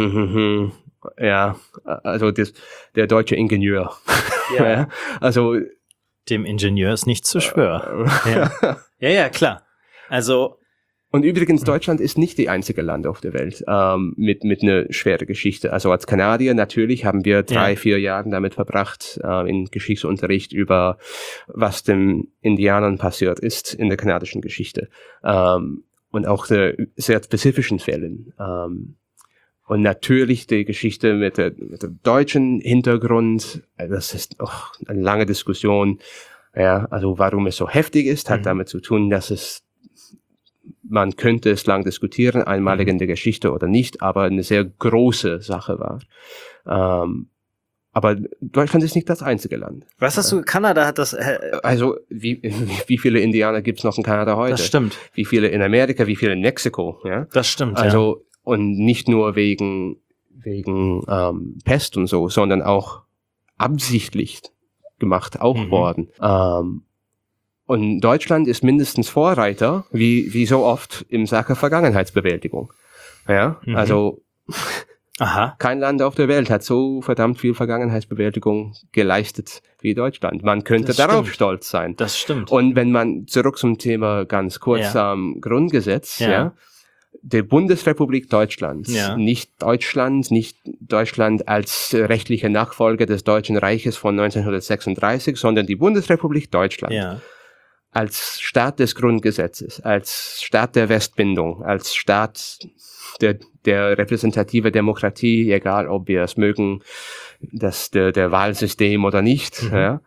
ja, also das, der deutsche Ingenieur. Ja. Ja, also dem Ingenieur ist nicht zu schwör. ja. ja, ja, klar. Also und übrigens, Deutschland ist nicht die einzige Land auf der Welt ähm, mit mit einer schweren Geschichte. Also als Kanadier natürlich haben wir drei, ja. vier Jahre damit verbracht, äh, in Geschichtsunterricht über was den Indianern passiert ist in der kanadischen Geschichte. Ähm, und auch der sehr spezifischen Fällen. Ähm, und natürlich die Geschichte mit der, mit dem deutschen Hintergrund, das ist oh, eine lange Diskussion. Ja, also warum es so heftig ist, hat mhm. damit zu tun, dass es man könnte es lang diskutieren, einmalig in der Geschichte oder nicht, aber eine sehr große Sache war. Ähm, aber Deutschland ist nicht das einzige Land. Was hast du, Kanada hat das... Äh, also wie, wie viele Indianer gibt's noch in Kanada heute? Das stimmt. Wie viele in Amerika, wie viele in Mexiko? Ja? Das stimmt, Also ja. Und nicht nur wegen, wegen ähm, Pest und so, sondern auch absichtlich gemacht, auch mhm. worden. Ähm, Und Deutschland ist mindestens Vorreiter, wie, wie so oft im Sache Vergangenheitsbewältigung. Ja, mhm. also, Aha. kein Land auf der Welt hat so verdammt viel Vergangenheitsbewältigung geleistet wie Deutschland. Man könnte das darauf stimmt. stolz sein. Das stimmt. Und wenn man zurück zum Thema ganz kurz ja. am Grundgesetz, ja. ja, der Bundesrepublik Deutschland, ja. nicht Deutschland, nicht Deutschland als rechtliche Nachfolger des Deutschen Reiches von neunzehnhundertsechsunddreißig, sondern die Bundesrepublik Deutschland. Ja. Als Staat des Grundgesetzes, als Staat der Westbindung, als Staat der, der repräsentative Demokratie, egal ob wir es mögen, das der, der Wahlsystem oder nicht. Mhm. Ja.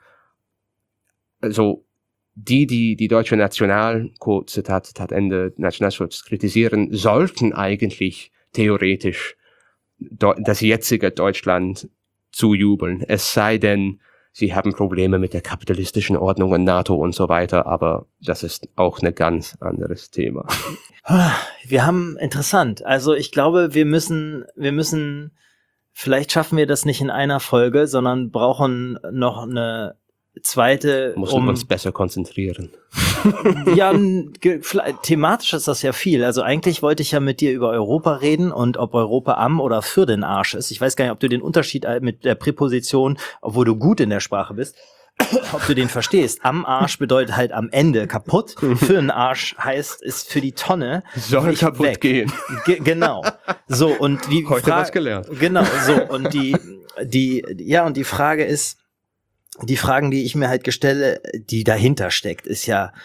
Also die, die die deutsche Nationalquote, Zitat, Zitat Ende, Nationalschutz kritisieren, sollten eigentlich theoretisch das jetzige Deutschland zujubeln. Es sei denn, sie haben Probleme mit der kapitalistischen Ordnung und NATO und so weiter, aber das ist auch ein ganz anderes Thema. Wir haben, interessant, also ich glaube, wir müssen, wir müssen, vielleicht schaffen wir das nicht in einer Folge, sondern brauchen noch eine zweite, Müssen um uns besser konzentrieren. Ja, thematisch ist das ja viel. Also eigentlich wollte ich ja mit dir über Europa reden und ob Europa am oder für den Arsch ist. Ich weiß gar nicht, ob du den Unterschied mit der Präposition, obwohl du gut in der Sprache bist, ob du den verstehst. Am Arsch bedeutet halt am Ende kaputt. Für den Arsch heißt, ist für die Tonne. Soll kaputt weg. Gehen. Ge- genau. So, und die Heute Frage, was gelernt. Genau, so. Und die, die, ja, und die Frage ist, die Fragen, die ich mir halt gestelle, die dahinter steckt, ist ja,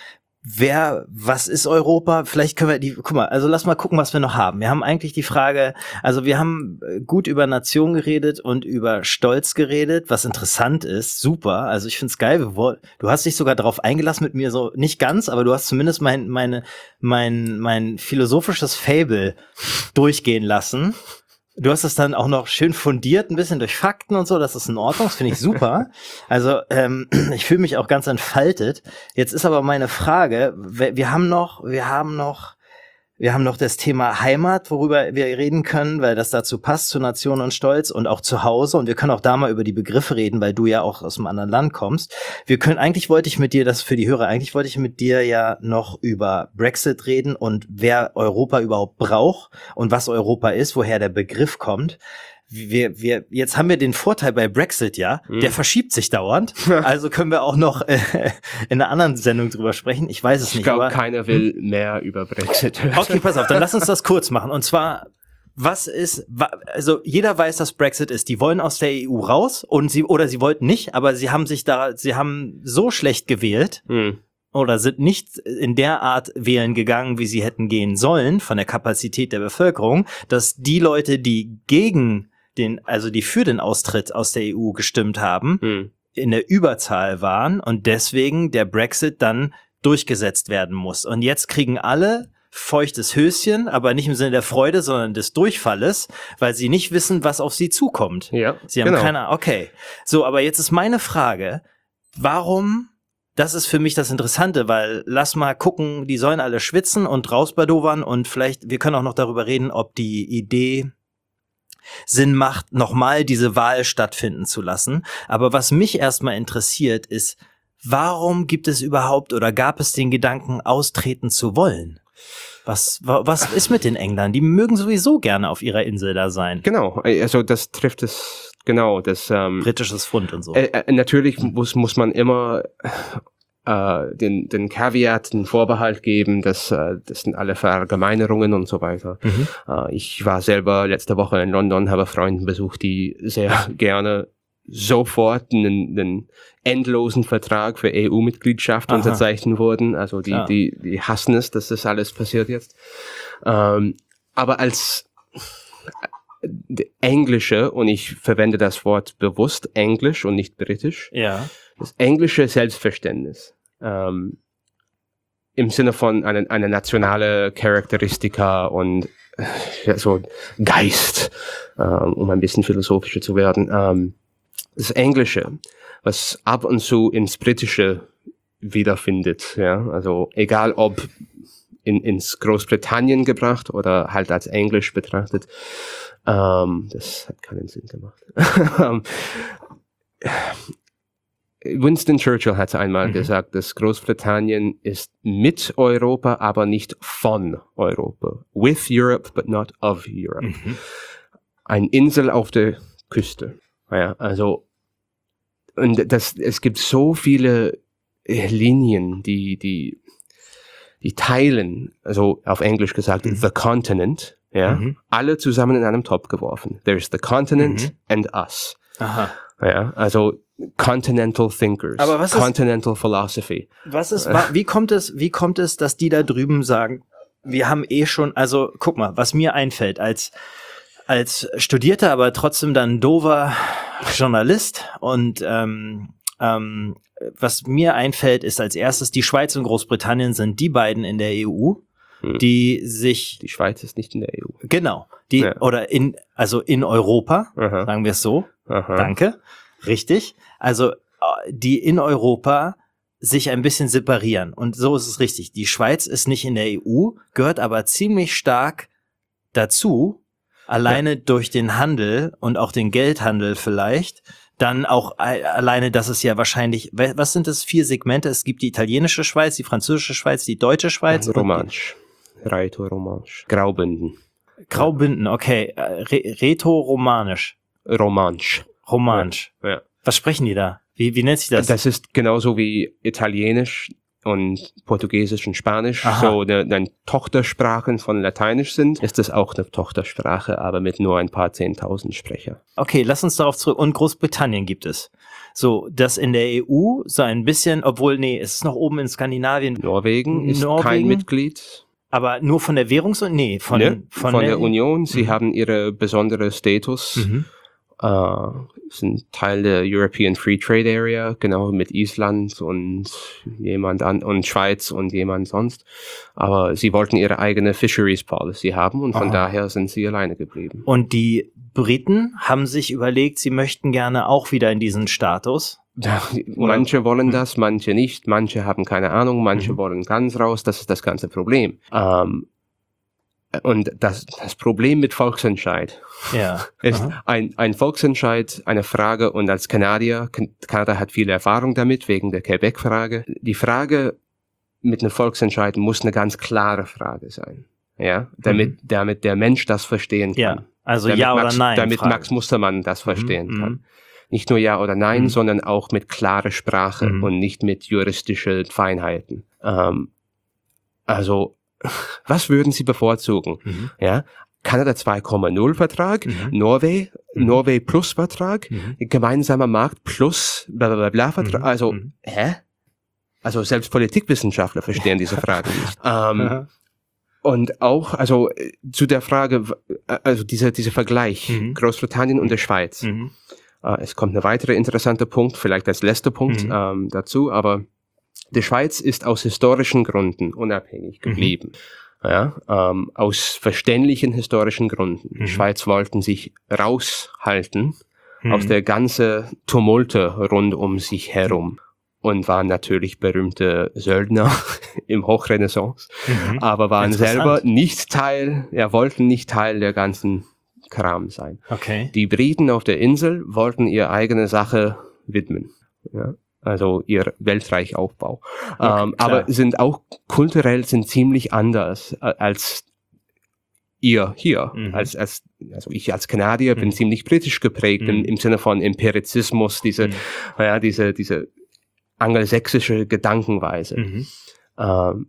wer, was ist Europa? Vielleicht können wir die, guck mal, also lass mal gucken, was wir noch haben. Wir haben eigentlich die Frage, also wir haben gut über Nation geredet und über Stolz geredet, was interessant ist, super. Also ich find's geil. Du hast dich sogar darauf eingelassen mit mir, so nicht ganz, aber du hast zumindest mein, meine, mein, mein philosophisches Fable durchgehen lassen. Du hast es dann auch noch schön fundiert, ein bisschen durch Fakten und so, das ist in Ordnung, das finde ich super. Also ähm, ich fühle mich auch ganz entfaltet. Jetzt ist aber meine Frage, wir haben noch, wir haben noch, wir haben noch das Thema Heimat, worüber wir reden können, weil das dazu passt, zu Nation und Stolz und auch zu Hause. Und wir können auch da mal über die Begriffe reden, weil du ja auch aus einem anderen Land kommst. Wir können, eigentlich wollte ich mit dir, das für die Hörer, eigentlich wollte ich mit dir ja noch über Brexit reden und wer Europa überhaupt braucht und was Europa ist, woher der Begriff kommt. Wir, wir, jetzt haben wir den Vorteil bei Brexit, ja, mhm. der verschiebt sich dauernd. Also können wir auch noch äh, in einer anderen Sendung drüber sprechen. Ich weiß es ich nicht. Ich glaube, keiner will mehr über Brexit hören. Okay, pass auf, dann lass uns das kurz machen. Und zwar, was ist, also jeder weiß, dass Brexit ist. Die wollen aus der E U raus und sie, oder sie wollten nicht, aber sie haben sich da, sie haben so schlecht gewählt. Mhm. Oder sind nicht in der Art wählen gegangen, wie sie hätten gehen sollen, von der Kapazität der Bevölkerung, dass die Leute, die gegen den, also die für den Austritt aus der E U gestimmt haben, hm. in der Überzahl waren und deswegen der Brexit dann durchgesetzt werden muss. Und jetzt kriegen alle feuchtes Höschen, aber nicht im Sinne der Freude, sondern des Durchfalles, weil sie nicht wissen, was auf sie zukommt. Ja, sie haben genau. keine, okay. So, aber jetzt ist meine Frage, warum, das ist für mich das Interessante, weil lass mal gucken, die sollen alle schwitzen und rausbadovern und vielleicht, wir können auch noch darüber reden, ob die Idee Sinn macht, nochmal diese Wahl stattfinden zu lassen. Aber was mich erstmal interessiert ist, warum gibt es überhaupt oder gab es den Gedanken, austreten zu wollen? Was, was ist mit den Engländern? Die mögen sowieso gerne auf ihrer Insel da sein. Genau, also das trifft es, genau, das ähm, britisches Pfund und so. Äh, äh, natürlich muss, muss man immer äh, den, den Caveat, den Vorbehalt geben, dass äh, das sind alle Verallgemeinerungen und so weiter. Mhm. Äh, ich war selber letzte Woche in London, habe Freunde besucht, die sehr gerne sofort einen, einen endlosen Vertrag für E U-Mitgliedschaft Aha. unterzeichnen wurden. Also die, ja. die, die hassen es, dass das alles passiert jetzt. Ähm, aber als englische, und ich verwende das Wort bewusst, Englisch und nicht britisch, ja. das englische Selbstverständnis ähm, im Sinne von einer eine nationale Charakteristika und ja, so Geist, ähm, um ein bisschen philosophischer zu werden. Ähm, das Englische, was ab und zu ins Britische wiederfindet, ja, also egal ob in, ins Großbritannien gebracht oder halt als Englisch betrachtet, ähm, das hat keinen Sinn gemacht. Winston Churchill hat einmal mhm. gesagt, dass Großbritannien ist mit Europa, aber nicht von Europa. With Europe, but not of Europe. Mhm. Eine Insel auf der Küste. Ja, also, und das, es gibt so viele Linien, die, die, die teilen, also auf Englisch gesagt, mhm. the continent, ja, mhm. alle zusammen in einem Topf geworfen. There's the continent mhm. and us. Aha. Ja, also, Continental Thinkers, aber was Continental ist, Philosophy. Was ist, wie kommt es, wie kommt es, dass die da drüben sagen, wir haben eh schon, also, guck mal, was mir einfällt, als, als studierter, aber trotzdem dann dover Journalist und ähm, ähm, was mir einfällt, ist als erstes, die Schweiz und Großbritannien sind die beiden in der E U, hm. die sich... Die Schweiz ist nicht in der E U. Genau, die ja. oder in, also in Europa, Aha. sagen wir es so, Aha. danke, richtig, also die in Europa sich ein bisschen separieren und so ist es richtig. Die Schweiz ist nicht in der E U, gehört aber ziemlich stark dazu, alleine ja. durch den Handel und auch den Geldhandel vielleicht, dann auch äh, alleine, dass es ja wahrscheinlich, was sind das, vier Segmente? Es gibt die italienische Schweiz, die französische Schweiz, die deutsche Schweiz. Romansch, Rätoromanisch, Graubünden. Graubünden, okay, Re- Rätoromanisch. Romansch. Romansch. Ja. ja. Was sprechen die da? Wie, wie nennt sich das? Das ist genauso wie Italienisch, und Portugiesisch und Spanisch Aha. so eine, eine Tochtersprachen von Lateinisch sind, ist es auch eine Tochtersprache, aber mit nur ein paar zehntausend Sprecher. Okay, lass uns darauf zurück. Und Großbritannien gibt es. So, das in der E U so ein bisschen, obwohl, nee, es ist noch oben in Skandinavien. Norwegen ist Norwegen? kein Mitglied. Aber nur von der Währungs- und, nee, von, Ne? von, von der, der Union. Sie Mhm. haben ihre besondere Status. Mhm. Äh, sind Teil der European Free Trade Area, genau, mit Island und jemand an und Schweiz und jemand sonst. Aber sie wollten ihre eigene Fisheries Policy haben und von Aha. daher sind sie alleine geblieben. Und die Briten haben sich überlegt, sie möchten gerne auch wieder in diesen Status. Manche wollen Mhm. das, manche nicht, manche haben keine Ahnung, manche Mhm. wollen ganz raus, das ist das ganze Problem. Ähm, und das, das Problem mit Volksentscheid Ja. ist Aha. ein, ein Volksentscheid, eine Frage, und als Kanadier, Kan- Kanada hat viel Erfahrung damit, wegen der Quebec-Frage. Die Frage mit einem Volksentscheid muss eine ganz klare Frage sein. Ja, damit, Mhm. damit der Mensch das verstehen kann. Ja, also damit ja oder Max, nein. Damit Frage. Max Mustermann das verstehen Mhm. kann. Nicht nur ja oder nein, Mhm. sondern auch mit klarer Sprache Mhm. und nicht mit juristischen Feinheiten. Ähm, also, was würden Sie bevorzugen? Mhm. Ja, Kanada zwei Komma null Vertrag, Mhm. Norway, Mhm. Norway plus Vertrag, Mhm. gemeinsamer Markt plus bla bla bla, bla Vertrag. Mhm. Also, Mhm. hä? Also selbst Politikwissenschaftler verstehen diese Frage nicht. Ähm, Aha. und auch, also äh, zu der Frage, w- äh, also dieser dieser Vergleich, Mhm. Großbritannien und der Schweiz. Mhm. Äh, es kommt ein weiterer interessanter Punkt, vielleicht als letzter Punkt Mhm. ähm, dazu, aber die Schweiz ist aus historischen Gründen unabhängig Mhm. geblieben. Ja, ähm, aus verständlichen historischen Gründen. Mhm. Die Schweiz wollten sich raushalten Mhm. aus der ganzen Tumulte rund um sich herum und waren natürlich berühmte Söldner im Hochrenaissance, Mhm. aber waren Interessant. selber nicht Teil, ja, wollten nicht Teil der ganzen Kram sein. Okay. Die Briten auf der Insel wollten ihre eigene Sache widmen. Ja, also ihr Weltreichaufbau. Okay, ähm, klar. aber sind auch kulturell sind ziemlich anders äh, als ihr hier. Mhm. Als, als, also ich als Kanadier bin Mhm. ziemlich britisch geprägt im, Mhm. im Sinne von Empirizismus, diese, Mhm. ja, diese, diese angelsächsische Gedankenweise. Mhm. Ähm,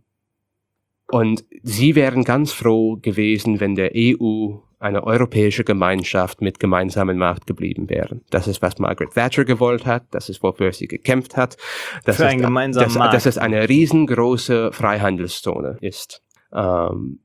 und sie wären ganz froh gewesen, wenn der E U eine europäische Gemeinschaft mit gemeinsamen Markt geblieben wäre. Das ist, was Margaret Thatcher gewollt hat, das ist, wofür sie gekämpft hat. Das Für ist, einen gemeinsamen dass, Markt. dass es eine riesengroße Freihandelszone ist. Ähm,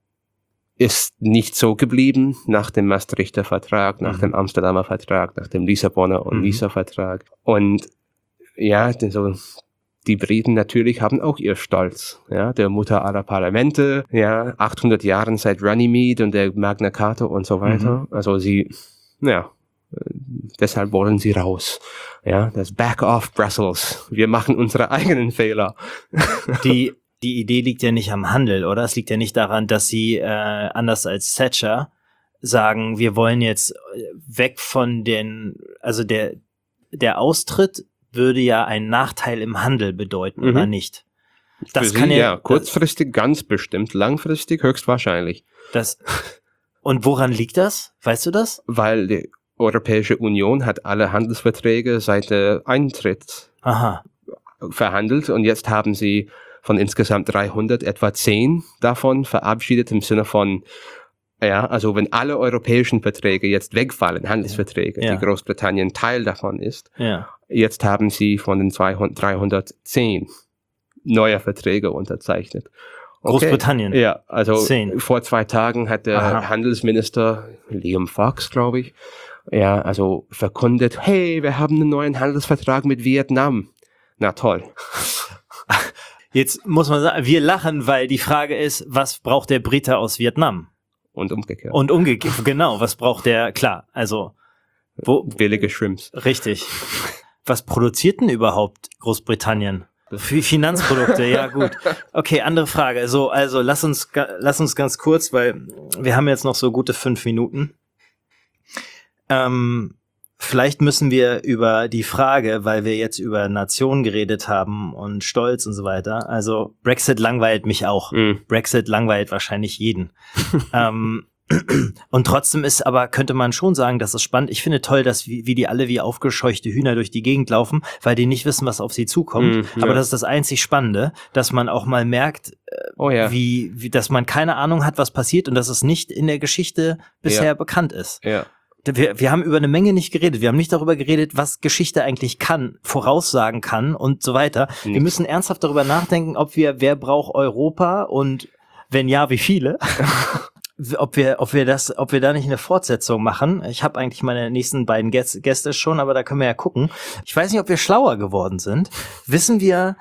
ist nicht so geblieben nach dem Maastrichter Vertrag, nach Mhm. dem Amsterdamer Vertrag, nach dem Lissabonner und Mhm. Nicer Vertrag. Und ja, so die Briten natürlich haben auch ihr Stolz, ja, der Mutter aller Parlamente, ja, achthundert Jahren seit Runnymede und der Magna Carta und so weiter. Also sie, ja, äh, deshalb wollen sie raus, ja, das Back off Brussels. Wir machen unsere eigenen Fehler. Die, die Idee liegt ja nicht am Handel, oder? Es liegt ja nicht daran, dass sie, äh, anders als Thatcher, sagen, wir wollen jetzt weg von den, also der, der Austritt würde ja einen Nachteil im Handel bedeuten, Mhm. oder nicht? Das Für kann sie, ja, ja, kurzfristig ganz bestimmt, langfristig höchstwahrscheinlich, das, und woran liegt das? Weißt du das? weil die Europäische Union hat alle Handelsverträge seit der Eintritt Aha. verhandelt und jetzt haben sie von insgesamt dreihundert etwa zehn davon verabschiedet im Sinne von, ja, also wenn alle europäischen Verträge jetzt wegfallen, Handelsverträge, Ja. die Großbritannien Teil davon ist, Ja. jetzt haben sie von den zweihundert, dreihundertzehn neue Verträge unterzeichnet. Okay. Großbritannien. Ja, also Zehn. vor zwei Tagen hat der Aha. Handelsminister Liam Fox, glaube ich, ja, also verkündet, hey, wir haben einen neuen Handelsvertrag mit Vietnam. Na toll. Jetzt muss man sagen, wir lachen, weil die Frage ist, was braucht der Brite aus Vietnam? Und umgekehrt. Und umgekehrt, genau, was braucht der, klar, also, wo, Billige Shrimps. richtig. Was produziert denn überhaupt Großbritannien? F- Finanzprodukte, ja gut. Okay, andere Frage. So, also lass uns, ga- lass uns ganz kurz, weil wir haben jetzt noch so gute fünf Minuten. Ähm, vielleicht müssen wir über die Frage, weil wir jetzt über Nationen geredet haben und Stolz und so weiter. Also Brexit langweilt mich auch. Mm. Brexit langweilt wahrscheinlich jeden. ähm, Und trotzdem ist aber, könnte man schon sagen, das ist spannend. Ich finde toll, dass wie, wie die alle wie aufgescheuchte Hühner durch die Gegend laufen, weil die nicht wissen, was auf sie zukommt. Mm, ja. Aber das ist das einzig Spannende, dass man auch mal merkt, äh, oh, ja. wie, wie, dass man keine Ahnung hat, was passiert und dass es nicht in der Geschichte bisher ja. bekannt ist. Ja. Wir, wir haben über eine Menge nicht geredet. Wir haben nicht darüber geredet, was Geschichte eigentlich kann, voraussagen kann und so weiter. Nicht. Wir müssen ernsthaft darüber nachdenken, ob wir, wer braucht Europa und wenn ja, wie viele? ob wir, ob wir das, ob wir da nicht eine Fortsetzung machen. Ich habe eigentlich meine nächsten beiden Gäste, Gäste schon, aber da können wir ja gucken. Ich weiß nicht, ob wir schlauer geworden sind. Wissen wir,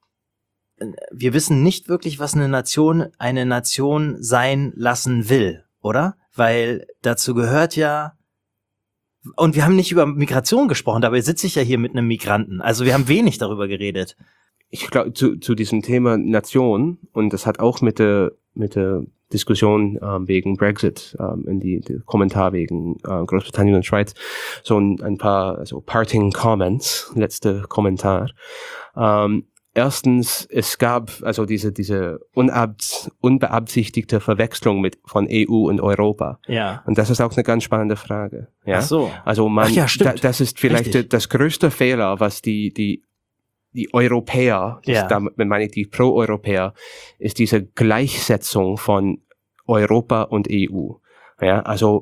wir wissen nicht wirklich, was eine Nation, eine Nation sein lassen will, oder? Weil dazu gehört ja, und wir haben nicht über Migration gesprochen, dabei sitze ich ja hier mit einem Migranten. Also wir haben wenig darüber geredet. Ich glaube, zu, zu diesem Thema Nation, und das hat auch mit der, mit der Diskussion ähm, wegen Brexit, ähm, in die, die Kommentar wegen äh, Großbritannien und Schweiz, so ein, ein paar also Parting Comments, letzte Kommentar. Ähm, Erstens, es gab also diese diese unab, unbeabsichtigte Verwechslung mit von E U und Europa. Ja. Und das ist auch eine ganz spannende Frage. Ja? Ach so. Also man, Ach ja, stimmt. Da, das ist vielleicht Richtig. das größte Fehler, was die die die Europäer, ja. damit meine ich die Pro-Europäer, ist diese Gleichsetzung von Europa und E U. Ja, also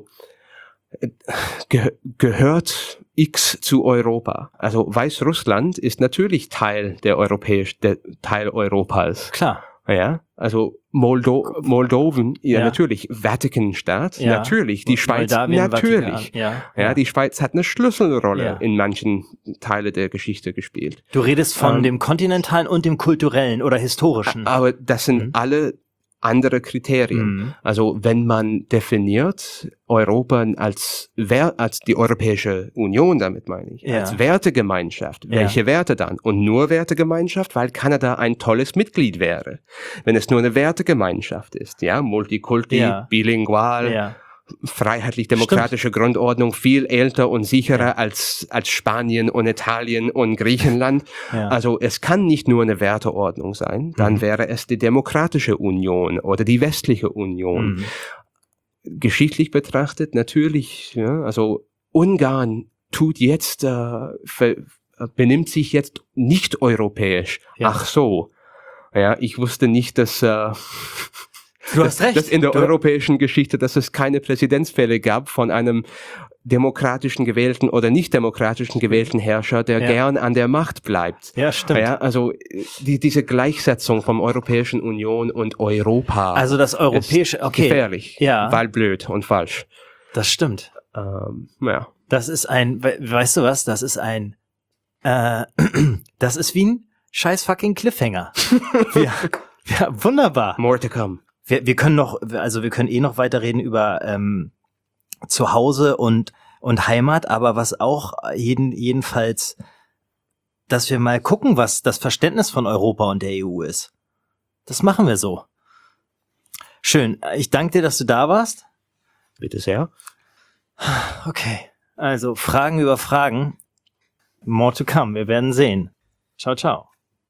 ge- gehört X zu Europa. Also Weißrussland ist natürlich Teil der europäisch, der Teil Europas. Klar. Ja, also Moldo Moldowen, ja, ja natürlich Vatikanstaat, ja. natürlich die Schweiz, Moldawien, natürlich. Ja. Ja, ja, die Schweiz hat eine Schlüsselrolle ja. in manchen Teile der Geschichte gespielt. Du redest von ähm, dem kontinentalen und dem kulturellen oder historischen. Aber das sind mhm. alle andere Kriterien. Mhm. Also wenn man definiert Europa als Wer- als die Europäische Union, damit meine ich, ja. als Wertegemeinschaft, welche ja. Werte dann? Und nur Wertegemeinschaft, weil Kanada ein tolles Mitglied wäre. Wenn es nur eine Wertegemeinschaft ist, ja, Multikulti, ja. bilingual, ja. freiheitlich-demokratische Grundordnung, viel älter und sicherer ja. als als Spanien und Italien und Griechenland. Ja. Also es kann nicht nur eine Werteordnung sein, dann mhm. wäre es die Demokratische Union oder die Westliche Union. Mhm. Geschichtlich betrachtet natürlich, ja, also Ungarn tut jetzt, äh, ver, benimmt sich jetzt nicht europäisch. Ja. Ach so. Ja, ich wusste nicht, dass äh, Du hast recht. Dass in der du europäischen Geschichte, dass es keine Präzedenzfälle gab von einem demokratischen gewählten oder nicht demokratischen gewählten Herrscher, der ja. gern an der Macht bleibt. Ja, stimmt. Ja, also die, diese Gleichsetzung vom Europäischen Union und Europa. Also das europäische, okay. gefährlich, ja. weil blöd und falsch. Das stimmt. Ähm, ja. Das ist ein, we- weißt du was, das ist ein, äh, das ist wie ein scheiß fucking Cliffhanger. ja, ja, wunderbar. More to come. Wir, wir können noch, also wir können eh noch weiterreden über ähm, Zuhause und und Heimat, aber was auch jeden jedenfalls, dass wir mal gucken, was das Verständnis von Europa und der E U ist. Das machen wir so. Schön. Ich danke dir, dass du da warst. Bitte sehr. Okay. Also Fragen über Fragen. More to come. Wir werden sehen. Ciao, ciao.